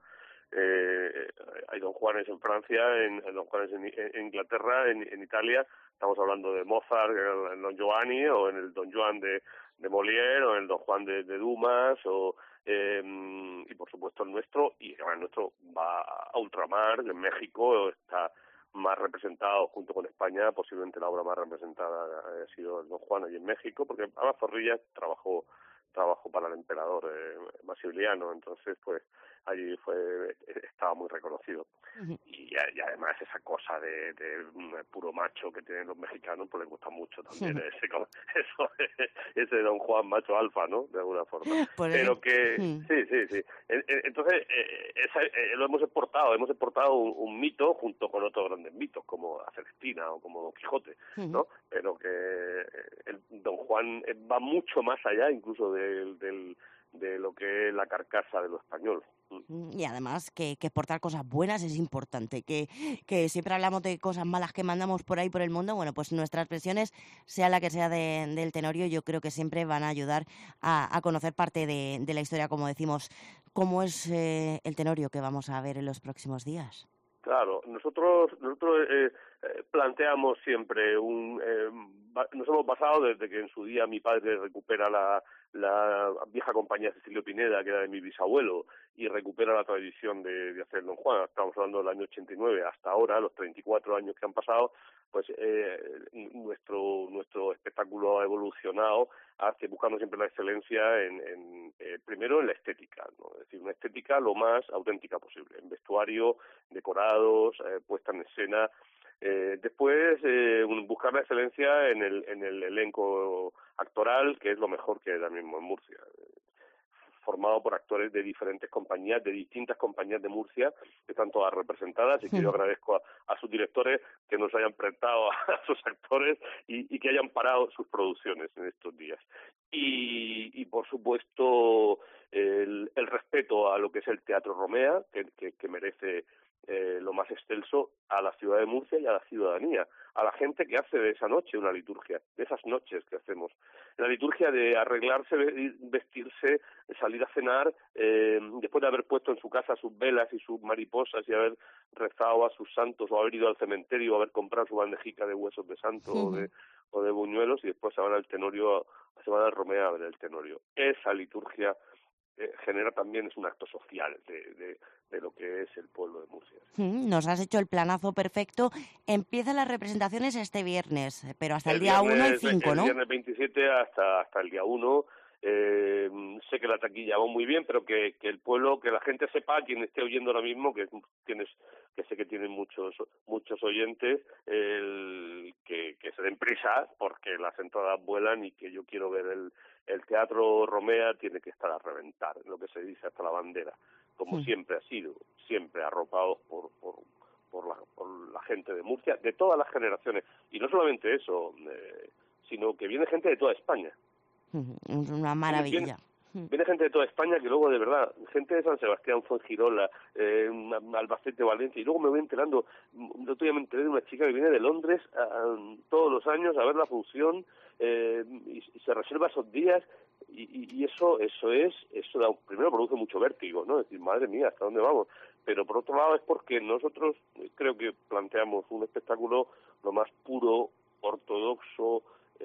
Hay Don Juanes en Francia, Don Juanes en Inglaterra, en Italia, estamos hablando de Mozart, en el Don Giovanni, o en el Don Juan de Molière, o en el Don Juan de Dumas, y por supuesto el nuestro, y además el nuestro va a ultramar, en México está más representado junto con España, posiblemente la obra más representada ha sido el Don Juan allí en México, porque además Zorrilla trabajó para el emperador Maximiliano, entonces pues allí estaba muy reconocido. Y además esa cosa de puro macho que tienen los mexicanos, pues les gusta mucho también ese Don Juan macho alfa, ¿no? De alguna forma. Pero que sí. Entonces lo hemos exportado un mito junto con otros grandes mitos como la Celestina o como Don Quijote, ¿no? Pero que el Don Juan va mucho más allá incluso de lo que es la carcasa de lo español. Y además que exportar cosas buenas es importante, que siempre hablamos de cosas malas que mandamos por ahí por el mundo. Bueno, pues nuestras versiones, sea la que sea del Tenorio, yo creo que siempre van a ayudar a conocer parte de la historia, como decimos. ¿Cómo es el Tenorio que vamos a ver en los próximos días? Claro, nosotros planteamos siempre nos hemos basado desde que en su día mi padre recupera la vieja compañía Cecilio Pineda, que era de mi bisabuelo, y recupera la tradición de hacer Don Juan. Estamos hablando del año 89 hasta ahora, los 34 años que han pasado, pues nuestro espectáculo ha evolucionado buscando siempre la excelencia primero en la estética, ¿no? Es decir, una estética lo más auténtica posible, en vestuario, decorados, puesta en escena. Después buscar la excelencia en el elenco actoral, que es lo mejor que hay ahora mismo en Murcia, formado por actores de diferentes compañías, de distintas compañías de Murcia, que están todas representadas, y que yo agradezco a sus directores que nos hayan prestado a sus actores y que hayan parado sus producciones en estos días. Y por supuesto el respeto a lo que es el Teatro Romea, que merece lo más excelso, a la ciudad de Murcia y a la ciudadanía, a la gente que hace de esa noche una liturgia, de esas noches que hacemos. La liturgia de arreglarse, vestirse, salir a cenar, después de haber puesto en su casa sus velas y sus mariposas y haber rezado a sus santos, o haber ido al cementerio, o haber comprado su bandejica de huesos de santo o de buñuelos, y después se van al Tenorio, se van al Romea a ver el Tenorio. Esa liturgia genera también, es un acto social de lo que es el pueblo de Murcia. Nos has hecho el planazo perfecto. Empiezan las representaciones este viernes, pero hasta el día 1 y 5, ¿no? El viernes 27 hasta el día 1. Sé que la taquilla va muy bien, pero que el pueblo, que la gente sepa, quien esté oyendo ahora mismo, que sé que tienen muchos oyentes, que se den prisa, porque las entradas vuelan y que yo quiero ver el Teatro Romea, tiene que estar a reventar, lo que se dice hasta la bandera, como siempre ha sido, siempre arropados por la gente de Murcia, de todas las generaciones, y no solamente eso, sino que viene gente de toda España. Una maravilla. Viene gente de toda España que luego, de verdad, gente de San Sebastián, Fuengirola, Albacete, Valencia, y luego me voy enterando, el otro día me enteré de una chica que viene de Londres todos los años a ver la función, y se reserva esos días, y eso primero produce mucho vértigo, ¿no? Es decir, madre mía, ¿hasta dónde vamos? Pero por otro lado es porque nosotros creo que planteamos un espectáculo lo más puro, ortodoxo,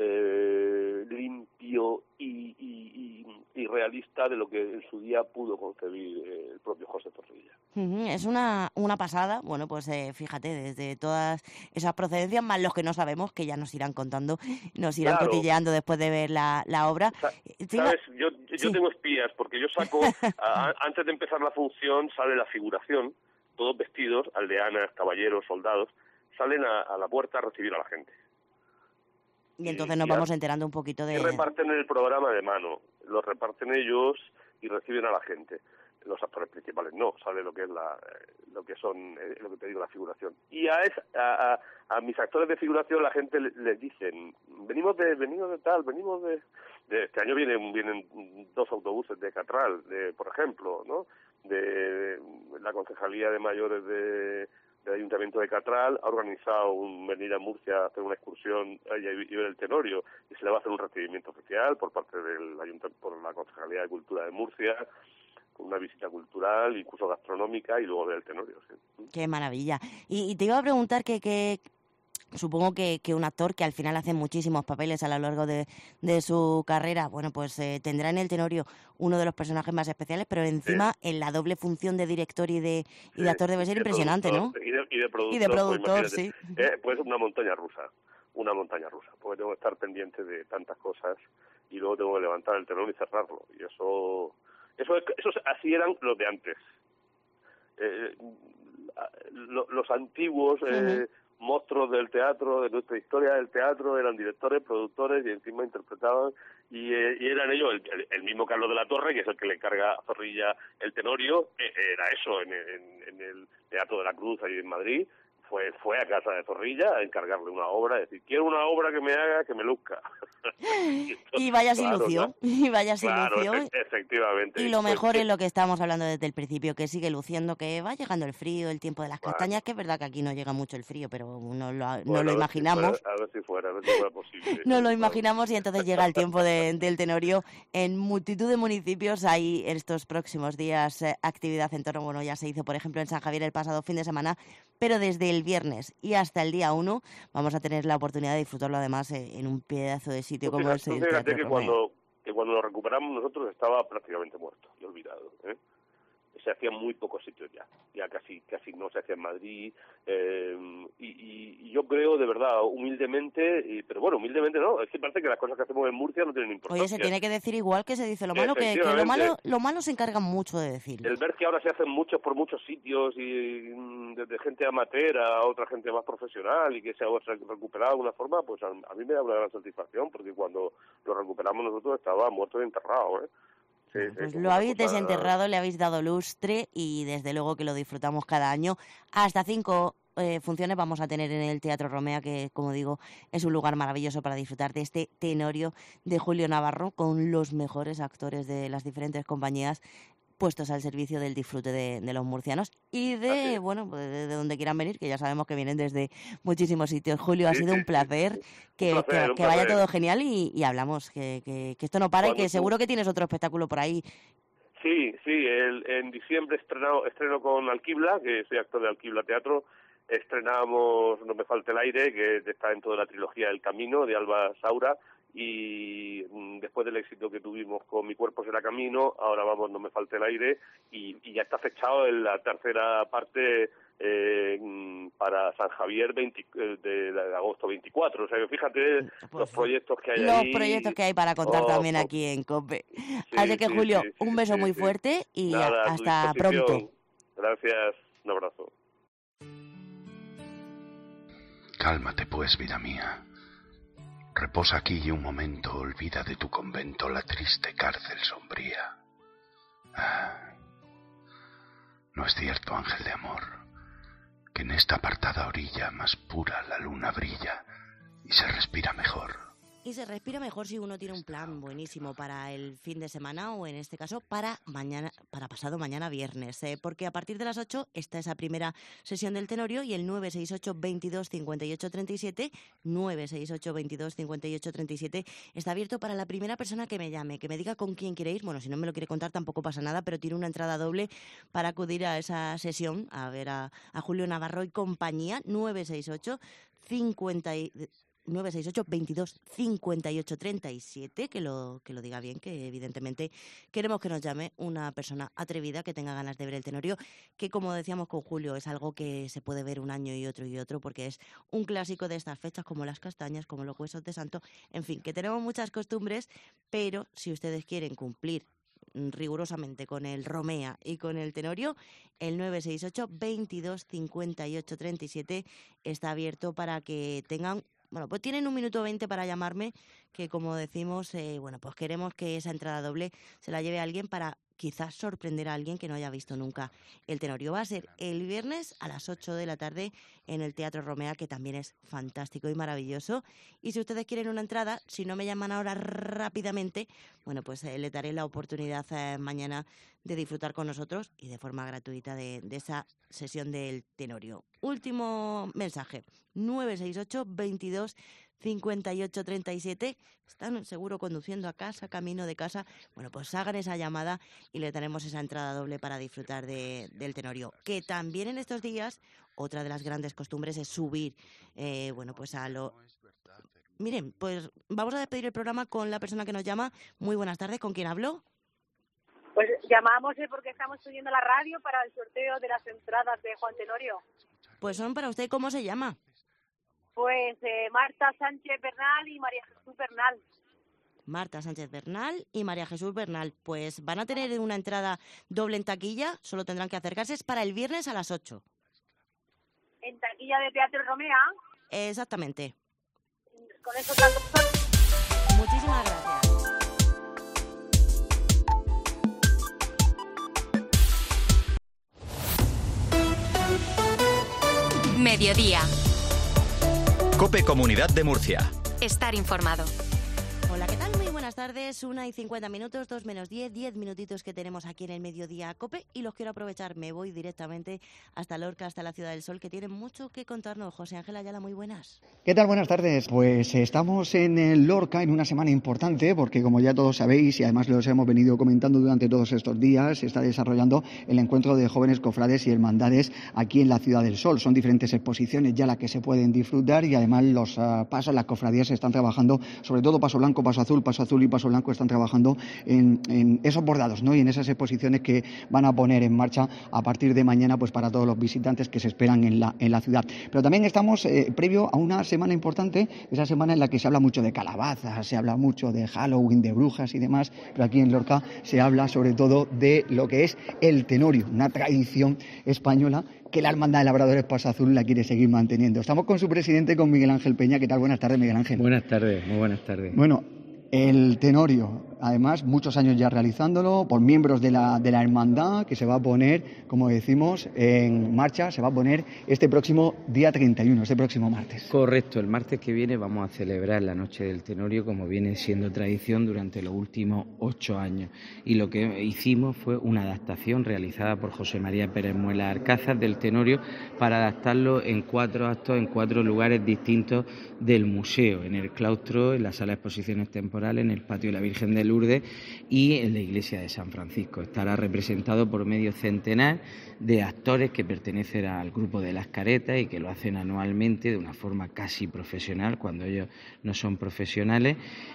limpio y realista de lo que en su día pudo concebir el propio José Zorrilla. Es una pasada. Bueno, pues fíjate, desde todas esas procedencias, más los que no sabemos, que ya nos irán contando, nos irán cotilleando después de ver la obra. ¿Sabes? Yo tengo espías, porque yo saco, antes de empezar la función, sale la figuración, todos vestidos, aldeanas, caballeros, soldados, salen a la puerta a recibir a la gente. Y entonces nos vamos enterando un poquito de... Y reparten el programa de mano, lo reparten ellos y reciben a la gente. Los actores principales no, sale lo que es lo que te digo, la figuración. Y a mis actores de figuración la gente les dicen, venimos de tal, venimos de este año vienen 2 autobuses de Catral, por ejemplo, ¿no? De la Concejalía de Mayores del Ayuntamiento de Catral ha organizado venir a Murcia a hacer una excursión y ver el Tenorio, y se le va a hacer un recibimiento oficial por parte del por la Concejalía de Cultura de Murcia, con una visita cultural, incluso gastronómica, y luego ver el Tenorio. Sí. Qué maravilla. Y te iba a preguntar que supongo que un actor que al final hace muchísimos papeles a lo largo de su carrera, bueno, pues tendrá en el Tenorio uno de los personajes más especiales, pero encima en la doble función de director y de actor debe ser impresionante, ¿no? Y de productor. Y de productor, sí. Pues una montaña rusa, porque tengo que estar pendiente de tantas cosas y luego tengo que levantar el telón y cerrarlo, y eso así eran los de antes. Los antiguos monstruos del teatro, de nuestra historia del teatro, eran directores, productores y encima interpretaban, y eran ellos, el mismo Carlos de la Torre, que es el que le encarga a Zorrilla el Tenorio, era eso, en el Teatro de la Cruz, ahí en Madrid, fue a casa de Zorrilla a encargarle una obra, decir, quiero una obra que me haga, que me luzca. Y vaya ilusión, y vaya ilusión. Efectivamente. Y lo mejor es lo que estábamos hablando desde el principio, que sigue luciendo, que va llegando el frío, el tiempo de las castañas, que es verdad que aquí no llega mucho el frío, pero no lo imaginamos. A ver si fuera posible. No lo imaginamos, y entonces llega el tiempo del Tenorio. En multitud de municipios hay estos próximos días actividad en torno, bueno, ya se hizo por ejemplo en San Javier el pasado fin de semana, pero desde el viernes y hasta el día 1 vamos a tener la oportunidad de disfrutarlo además en un pedazo de sitio como es el Teatro Fíjate que cuando lo recuperamos nosotros estaba prácticamente muerto y olvidado, se hacían muy pocos sitios ya casi no se hacía en Madrid, y yo creo de verdad humildemente, pero bueno, humildemente no, es que parece que las cosas que hacemos en Murcia no tienen importancia. Oye, se tiene que decir igual que se dice lo malo, que lo malo se encargan mucho de decir. El ver que ahora se hacen muchos por muchos sitios, y desde gente amateur a otra gente más profesional, y que se ha recuperado de alguna forma, pues a mí me da una gran satisfacción, porque cuando lo recuperamos nosotros estaba muerto y enterrado, Sí, pues lo habéis desenterrado, le habéis dado lustre, y desde luego que lo disfrutamos cada año. Hasta 5 funciones vamos a tener en el Teatro Romea, que como digo es un lugar maravilloso para disfrutar de este Tenorio de Julio Navarro, con los mejores actores de las diferentes compañías puestos al servicio del disfrute de los murcianos y de donde quieran venir, que ya sabemos que vienen desde muchísimos sitios. Julio, ha sido un placer, que vaya todo genial, y hablamos, que esto no para, y que seguro que tienes otro espectáculo por ahí. Sí, en diciembre estreno con Alquibla, que soy actor de Alquibla Teatro. Estrenamos No me falte el aire, que está dentro de la trilogía El Camino, de Alba Saura, y después del éxito que tuvimos con Mi cuerpo será camino, ahora vamos, no me falte el aire, y ya está fechado en la tercera parte para San Javier de agosto 24. O sea, que fíjate los proyectos que hay ahí. Los proyectos que hay para contar también aquí en COPE. Sí, Así que, sí, Julio, sí, un beso muy fuerte y hasta pronto. Gracias, un abrazo. Cálmate, pues, vida mía. Reposa aquí y un momento olvida de tu convento la triste cárcel sombría. No es cierto, ángel de amor, que en esta apartada orilla más pura la luna brilla y se respira mejor. Y se respira mejor si uno tiene un plan buenísimo para el fin de semana o en este caso para pasado mañana viernes, porque a partir de las 8 está esa primera sesión del Tenorio y el 968 22 58 37, 968 22 58 37 está abierto para la primera persona que me llame, que me diga con quién quiere ir. Bueno, si no me lo quiere contar tampoco pasa nada, pero tiene una entrada doble para acudir a esa sesión, a ver a Julio Navarro y compañía. 968 22 58 37, que lo diga bien, que evidentemente queremos que nos llame una persona atrevida que tenga ganas de ver el Tenorio, que como decíamos con Julio es algo que se puede ver un año y otro, porque es un clásico de estas fechas, como las castañas, como los huesos de santo, en fin, que tenemos muchas costumbres, pero si ustedes quieren cumplir rigurosamente con el Romea y con el Tenorio, el 968 22 58 37 está abierto para que tengan. Bueno, pues tienen 1 minuto 20 para llamarme, que como decimos, pues queremos que esa entrada doble se la lleve a alguien para quizás sorprender a alguien que no haya visto nunca el Tenorio. Va a ser el viernes a las 8 de la tarde en el Teatro Romea, que también es fantástico y maravilloso. Y si ustedes quieren una entrada, si no me llaman ahora rápidamente, bueno, pues les daré la oportunidad mañana de disfrutar con nosotros y de forma gratuita de esa sesión del Tenorio. Último mensaje, 968 22 58 37. Están seguro conduciendo a casa, camino de casa. Bueno, pues hagan esa llamada y le daremos esa entrada doble para disfrutar del Tenorio. Que también en estos días, otra de las grandes costumbres es subir, pues a lo... Miren, pues vamos a despedir el programa con la persona que nos llama. Muy buenas tardes, ¿con quién hablo? Pues llamamos porque estamos subiendo la radio para el sorteo de las entradas de Juan Tenorio. Pues son para usted, ¿cómo se llama? Pues Marta Sánchez Bernal y María Jesús Bernal. Marta Sánchez Bernal y María Jesús Bernal. Pues van a tener una entrada doble en taquilla, solo tendrán que acercarse, es para el viernes a las 8. ¿En taquilla de Teatro Romea? Exactamente. Con eso tanto. Muchísimas gracias. Mediodía. COPE Comunidad de Murcia. Estar informado. Hola, ¿qué tal? Muy buenas tardes, 1:50, 2 menos 10 minutitos que tenemos aquí en el Mediodía COPE y los quiero aprovechar. Me voy directamente hasta Lorca, hasta la Ciudad del Sol, que tiene mucho que contarnos. José Ángel Ayala, muy buenas. ¿Qué tal? Buenas tardes. Pues estamos en el Lorca en una semana importante porque, como ya todos sabéis, y además los hemos venido comentando durante todos estos días, se está desarrollando el encuentro de jóvenes cofrades y hermandades aquí en la Ciudad del Sol. Son diferentes exposiciones ya las que se pueden disfrutar y además los pasos, las cofradías están trabajando, sobre todo paso blanco, paso azul y paso blanco, están trabajando en esos bordados, ¿no? Y en esas exposiciones que van a poner en marcha a partir de mañana, pues para todos los visitantes que se esperan en la ciudad. Pero también estamos previo a una semana importante, esa semana en la que se habla mucho de calabazas, se habla mucho de Halloween, de brujas y demás, pero aquí en Lorca se habla sobre todo de lo que es el Tenorio, una tradición española que la Hermandad de Labradores Paso Azul la quiere seguir manteniendo. Estamos con su presidente, con Miguel Ángel Peña. ¿Qué tal? Buenas tardes, Miguel Ángel. Buenas tardes, muy buenas tardes. Bueno, el Tenorio, además, muchos años ya realizándolo por miembros de la hermandad, que se va a poner, como decimos, en marcha, se va a poner este próximo día 31, este próximo martes. Correcto, el martes que viene vamos a celebrar la Noche del Tenorio, como viene siendo tradición durante los últimos 8 años. Y lo que hicimos fue una adaptación realizada por José María Pérez Muela Arcázar del Tenorio para adaptarlo en 4 actos, en 4 lugares distintos del museo, en el claustro, en la sala de exposiciones temporales, en el patio de la Virgen del Lourdes y en la iglesia de San Francisco. Estará representado por medio centenar de actores que pertenecen al grupo de Las Caretas y que lo hacen anualmente de una forma casi profesional, cuando ellos no son profesionales,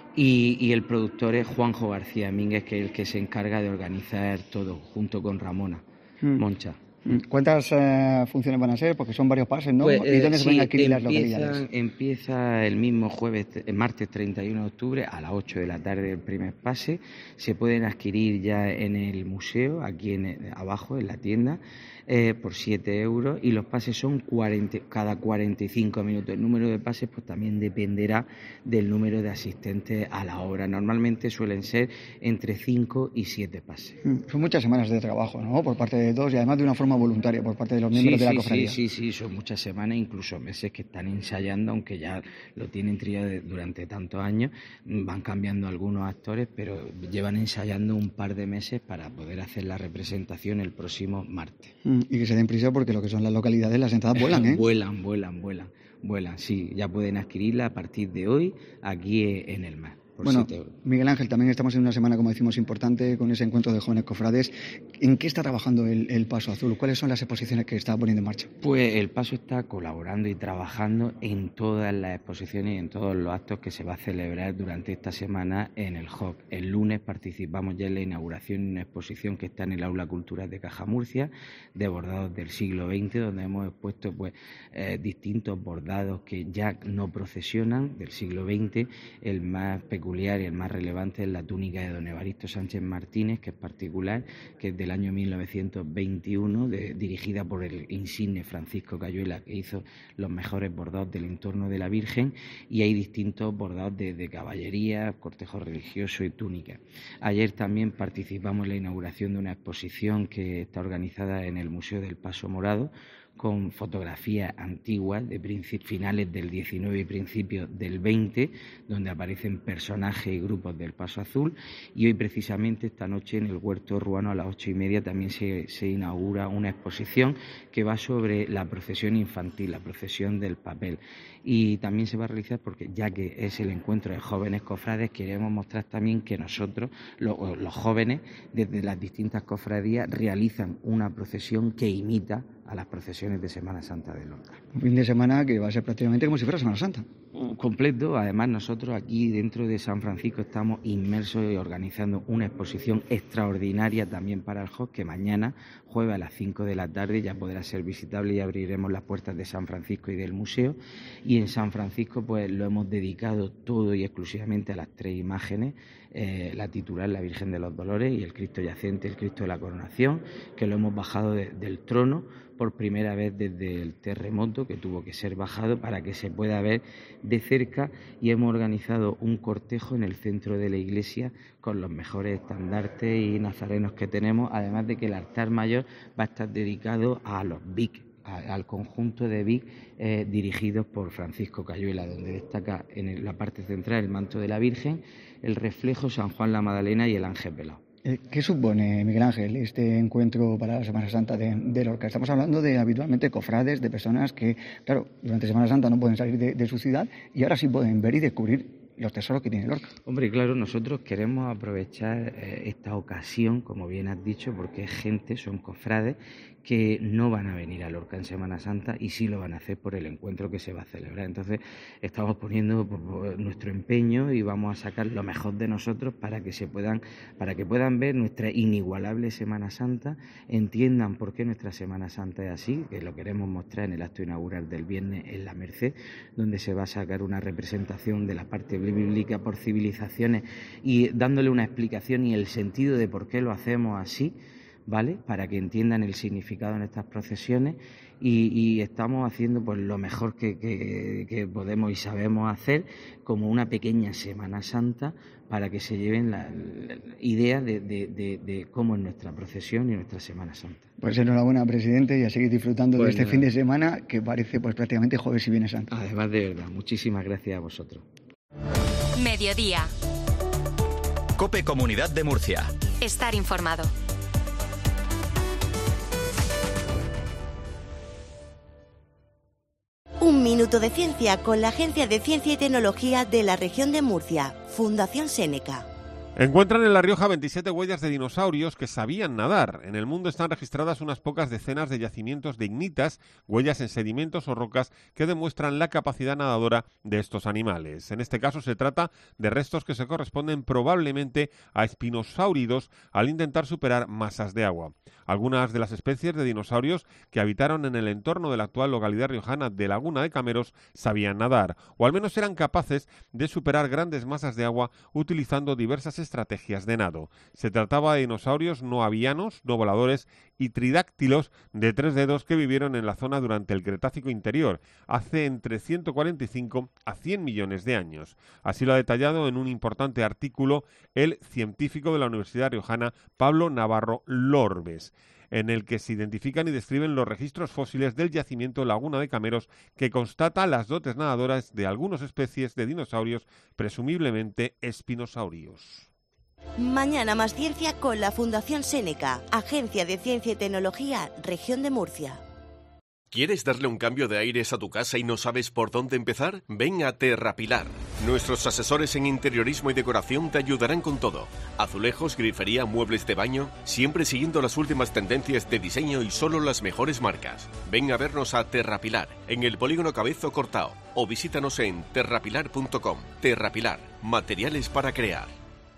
y el productor es Juanjo García Mínguez, que es el que se encarga de organizar todo, junto con Ramona Moncha. ¿Cuántas funciones van a ser? Porque son varios pases, ¿no? Pues, ¿Y dónde se van a adquirir las localidades? Empieza el mismo martes 31 de octubre a las 8 de la tarde el primer pase. Se pueden adquirir ya en el museo, aquí abajo en la tienda, por 7 euros, y los pases son cada 45 minutos. El número de pases pues también dependerá del número de asistentes a la obra. Normalmente suelen ser entre 5 y 7 pases. Son muchas semanas de trabajo, ¿no? Por parte de todos y además de una forma voluntaria por parte de los miembros de la cofradía. Sí, son muchas semanas, incluso meses que están ensayando, aunque ya lo tienen trillado durante tantos años. Van cambiando algunos actores, pero llevan ensayando un par de meses para poder hacer la representación el próximo martes. Y que se den prisa porque lo que son las localidades, las entradas vuelan, ¿eh? Vuelan, sí, ya pueden adquirirla a partir de hoy aquí en el mar. Bueno, Miguel Ángel, también estamos en una semana, como decimos, importante con ese encuentro de jóvenes cofrades. ¿En qué está trabajando el Paso Azul? ¿Cuáles son las exposiciones que está poniendo en marcha? Pues el Paso está colaborando y trabajando en todas las exposiciones y en todos los actos que se va a celebrar durante esta semana en el HOC. El lunes participamos ya en la inauguración de una exposición que está en el Aula Cultural de Caja Murcia, de bordados del siglo XX, donde hemos expuesto distintos bordados que ya no procesionan del siglo XX. El más peculiar y el más relevante es la túnica de don Evaristo Sánchez Martínez, que es particular, que es del año 1921, dirigida por el insigne Francisco Cayuela, que hizo los mejores bordados del entorno de la Virgen, y hay distintos bordados de caballería, cortejo religioso y túnica. Ayer también participamos en la inauguración de una exposición que está organizada en el Museo del Paso Morado, con fotografías antiguas de finales del 19 y principios del 20, donde aparecen personajes y grupos del Paso Azul. Y hoy, precisamente, esta noche en el Huerto Ruano a las 8:30 también se inaugura una exposición que va sobre la procesión infantil, la procesión del papel. Y también se va a realizar, porque ya que es el encuentro de jóvenes cofrades, queremos mostrar también que nosotros, los jóvenes, desde las distintas cofradías, realizan una procesión que imita a las procesiones de Semana Santa de Lorca. Un fin de semana que va a ser prácticamente como si fuera Semana Santa. Completo. Además, nosotros aquí dentro de San Francisco estamos inmersos y organizando una exposición extraordinaria también para el HOC, que mañana, jueves a las 5 de la tarde, ya podrá ser visitable y abriremos las puertas de San Francisco y del museo. Y en San Francisco pues lo hemos dedicado todo y exclusivamente a las 3 imágenes, la titular, la Virgen de los Dolores, y el Cristo yacente, el Cristo de la Coronación, que lo hemos bajado del trono por primera vez desde el terremoto, que tuvo que ser bajado para que se pueda ver de cerca, y hemos organizado un cortejo en el centro de la iglesia con los mejores estandartes y nazarenos que tenemos, además de que el altar mayor va a estar dedicado a los Vic, al conjunto de Vic dirigidos por Francisco Cayuela, donde destaca en la parte central el manto de la Virgen, el reflejo San Juan la Magdalena y el ángel velado. ¿Qué supone, Miguel Ángel, este encuentro para la Semana Santa de Lorca? Estamos hablando de habitualmente cofrades, de personas que, claro, durante Semana Santa no pueden salir de su ciudad y ahora sí pueden ver y descubrir los tesoros que tiene Lorca. Hombre, claro, nosotros queremos aprovechar esta ocasión, como bien has dicho, porque es gente, son cofrades que no van a venir a Lorca en Semana Santa y sí lo van a hacer por el encuentro que se va a celebrar. Entonces estamos poniendo nuestro empeño y vamos a sacar lo mejor de nosotros para que puedan ver nuestra inigualable Semana Santa, entiendan por qué nuestra Semana Santa es así, que lo queremos mostrar en el acto inaugural del viernes en la Merced, donde se va a sacar una representación de la parte bíblica por civilizaciones y dándole una explicación y el sentido de por qué lo hacemos así, ¿vale? Para que entiendan el significado en estas procesiones y estamos haciendo pues lo mejor que podemos y sabemos hacer, como una pequeña Semana Santa, para que se lleven la idea de cómo es nuestra procesión y nuestra Semana Santa. Pues enhorabuena, presidente, y a seguir disfrutando de este fin de semana que parece pues prácticamente jueves y viernes santo. Además, de verdad, muchísimas gracias a vosotros. Mediodía. COPE Comunidad de Murcia. Estar informado. Un minuto de ciencia con la Agencia de Ciencia y Tecnología de la región de Murcia, Fundación Séneca. Encuentran en La Rioja 27 huellas de dinosaurios que sabían nadar. En el mundo están registradas unas pocas decenas de yacimientos de ignitas, huellas en sedimentos o rocas que demuestran la capacidad nadadora de estos animales. En este caso se trata de restos que se corresponden probablemente a espinosáuridos al intentar superar masas de agua. Algunas de las especies de dinosaurios que habitaron en el entorno de la actual localidad riojana de Laguna de Cameros sabían nadar, o al menos eran capaces de superar grandes masas de agua utilizando diversas estrategias de nado. Se trataba de dinosaurios no avianos, no voladores y tridáctilos de 3 dedos que vivieron en la zona durante el Cretácico inferior, hace entre 145 a 100 millones de años. Así lo ha detallado en un importante artículo el científico de la Universidad Riojana Pablo Navarro Lorbes, en el que se identifican y describen los registros fósiles del yacimiento Laguna de Cameros, que constata las dotes nadadoras de algunas especies de dinosaurios, presumiblemente espinosaurios. Mañana más ciencia con la Fundación Séneca, Agencia de Ciencia y Tecnología, Región de Murcia. ¿Quieres darle un cambio de aires a tu casa y no sabes por dónde empezar? Ven a Terrapilar. Nuestros asesores en interiorismo y decoración te ayudarán con todo. Azulejos, grifería, muebles de baño, siempre siguiendo las últimas tendencias de diseño y solo las mejores marcas. Ven a vernos a Terrapilar, en el Polígono Cabezo Cortao, o visítanos en terrapilar.com. Terrapilar, materiales para crear.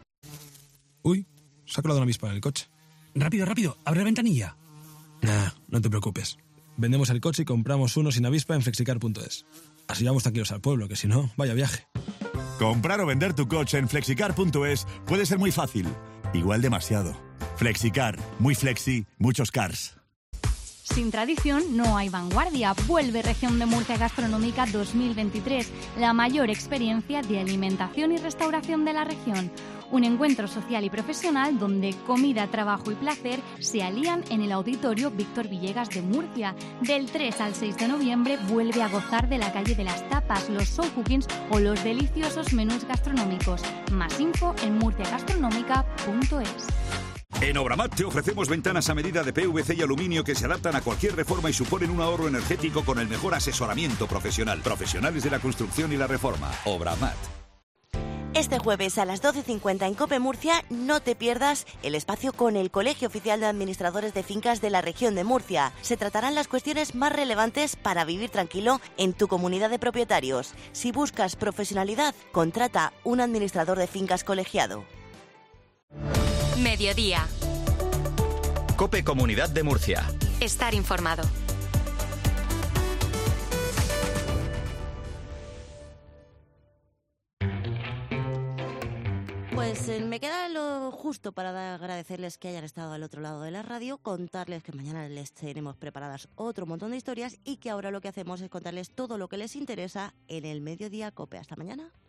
Uy, se ha colado una avispa en el coche. Rápido, rápido, abre la ventanilla. Nah, no te preocupes. Vendemos el coche y compramos uno sin avispa en flexicar.es. Así vamos tranquilos al pueblo, que si no, vaya viaje. Comprar o vender tu coche en flexicar.es puede ser muy fácil. Igual demasiado. Flexicar, muy flexi, muchos cars. Sin tradición no hay vanguardia. Vuelve Región de Murcia Gastronómica 2023, la mayor experiencia de alimentación y restauración de la región. Un encuentro social y profesional donde comida, trabajo y placer se alían en el Auditorio Víctor Villegas de Murcia. Del 3 al 6 de noviembre vuelve a gozar de la calle de las tapas, los show cookings o los deliciosos menús gastronómicos. Más info en murciagastronómica.es. En Obramat te ofrecemos ventanas a medida de PVC y aluminio que se adaptan a cualquier reforma y suponen un ahorro energético con el mejor asesoramiento profesional. Profesionales de la construcción y la reforma. Obramat. Este jueves a las 12:50 en COPE Murcia no te pierdas el espacio con el Colegio Oficial de Administradores de Fincas de la Región de Murcia. Se tratarán las cuestiones más relevantes para vivir tranquilo en tu comunidad de propietarios. Si buscas profesionalidad, contrata un administrador de fincas colegiado. Mediodía. COPE Comunidad de Murcia. Estar informado. Pues me queda lo justo para agradecerles que hayan estado al otro lado de la radio, contarles que mañana les tenemos preparadas otro montón de historias y que ahora lo que hacemos es contarles todo lo que les interesa en el Mediodía COPE. Hasta mañana.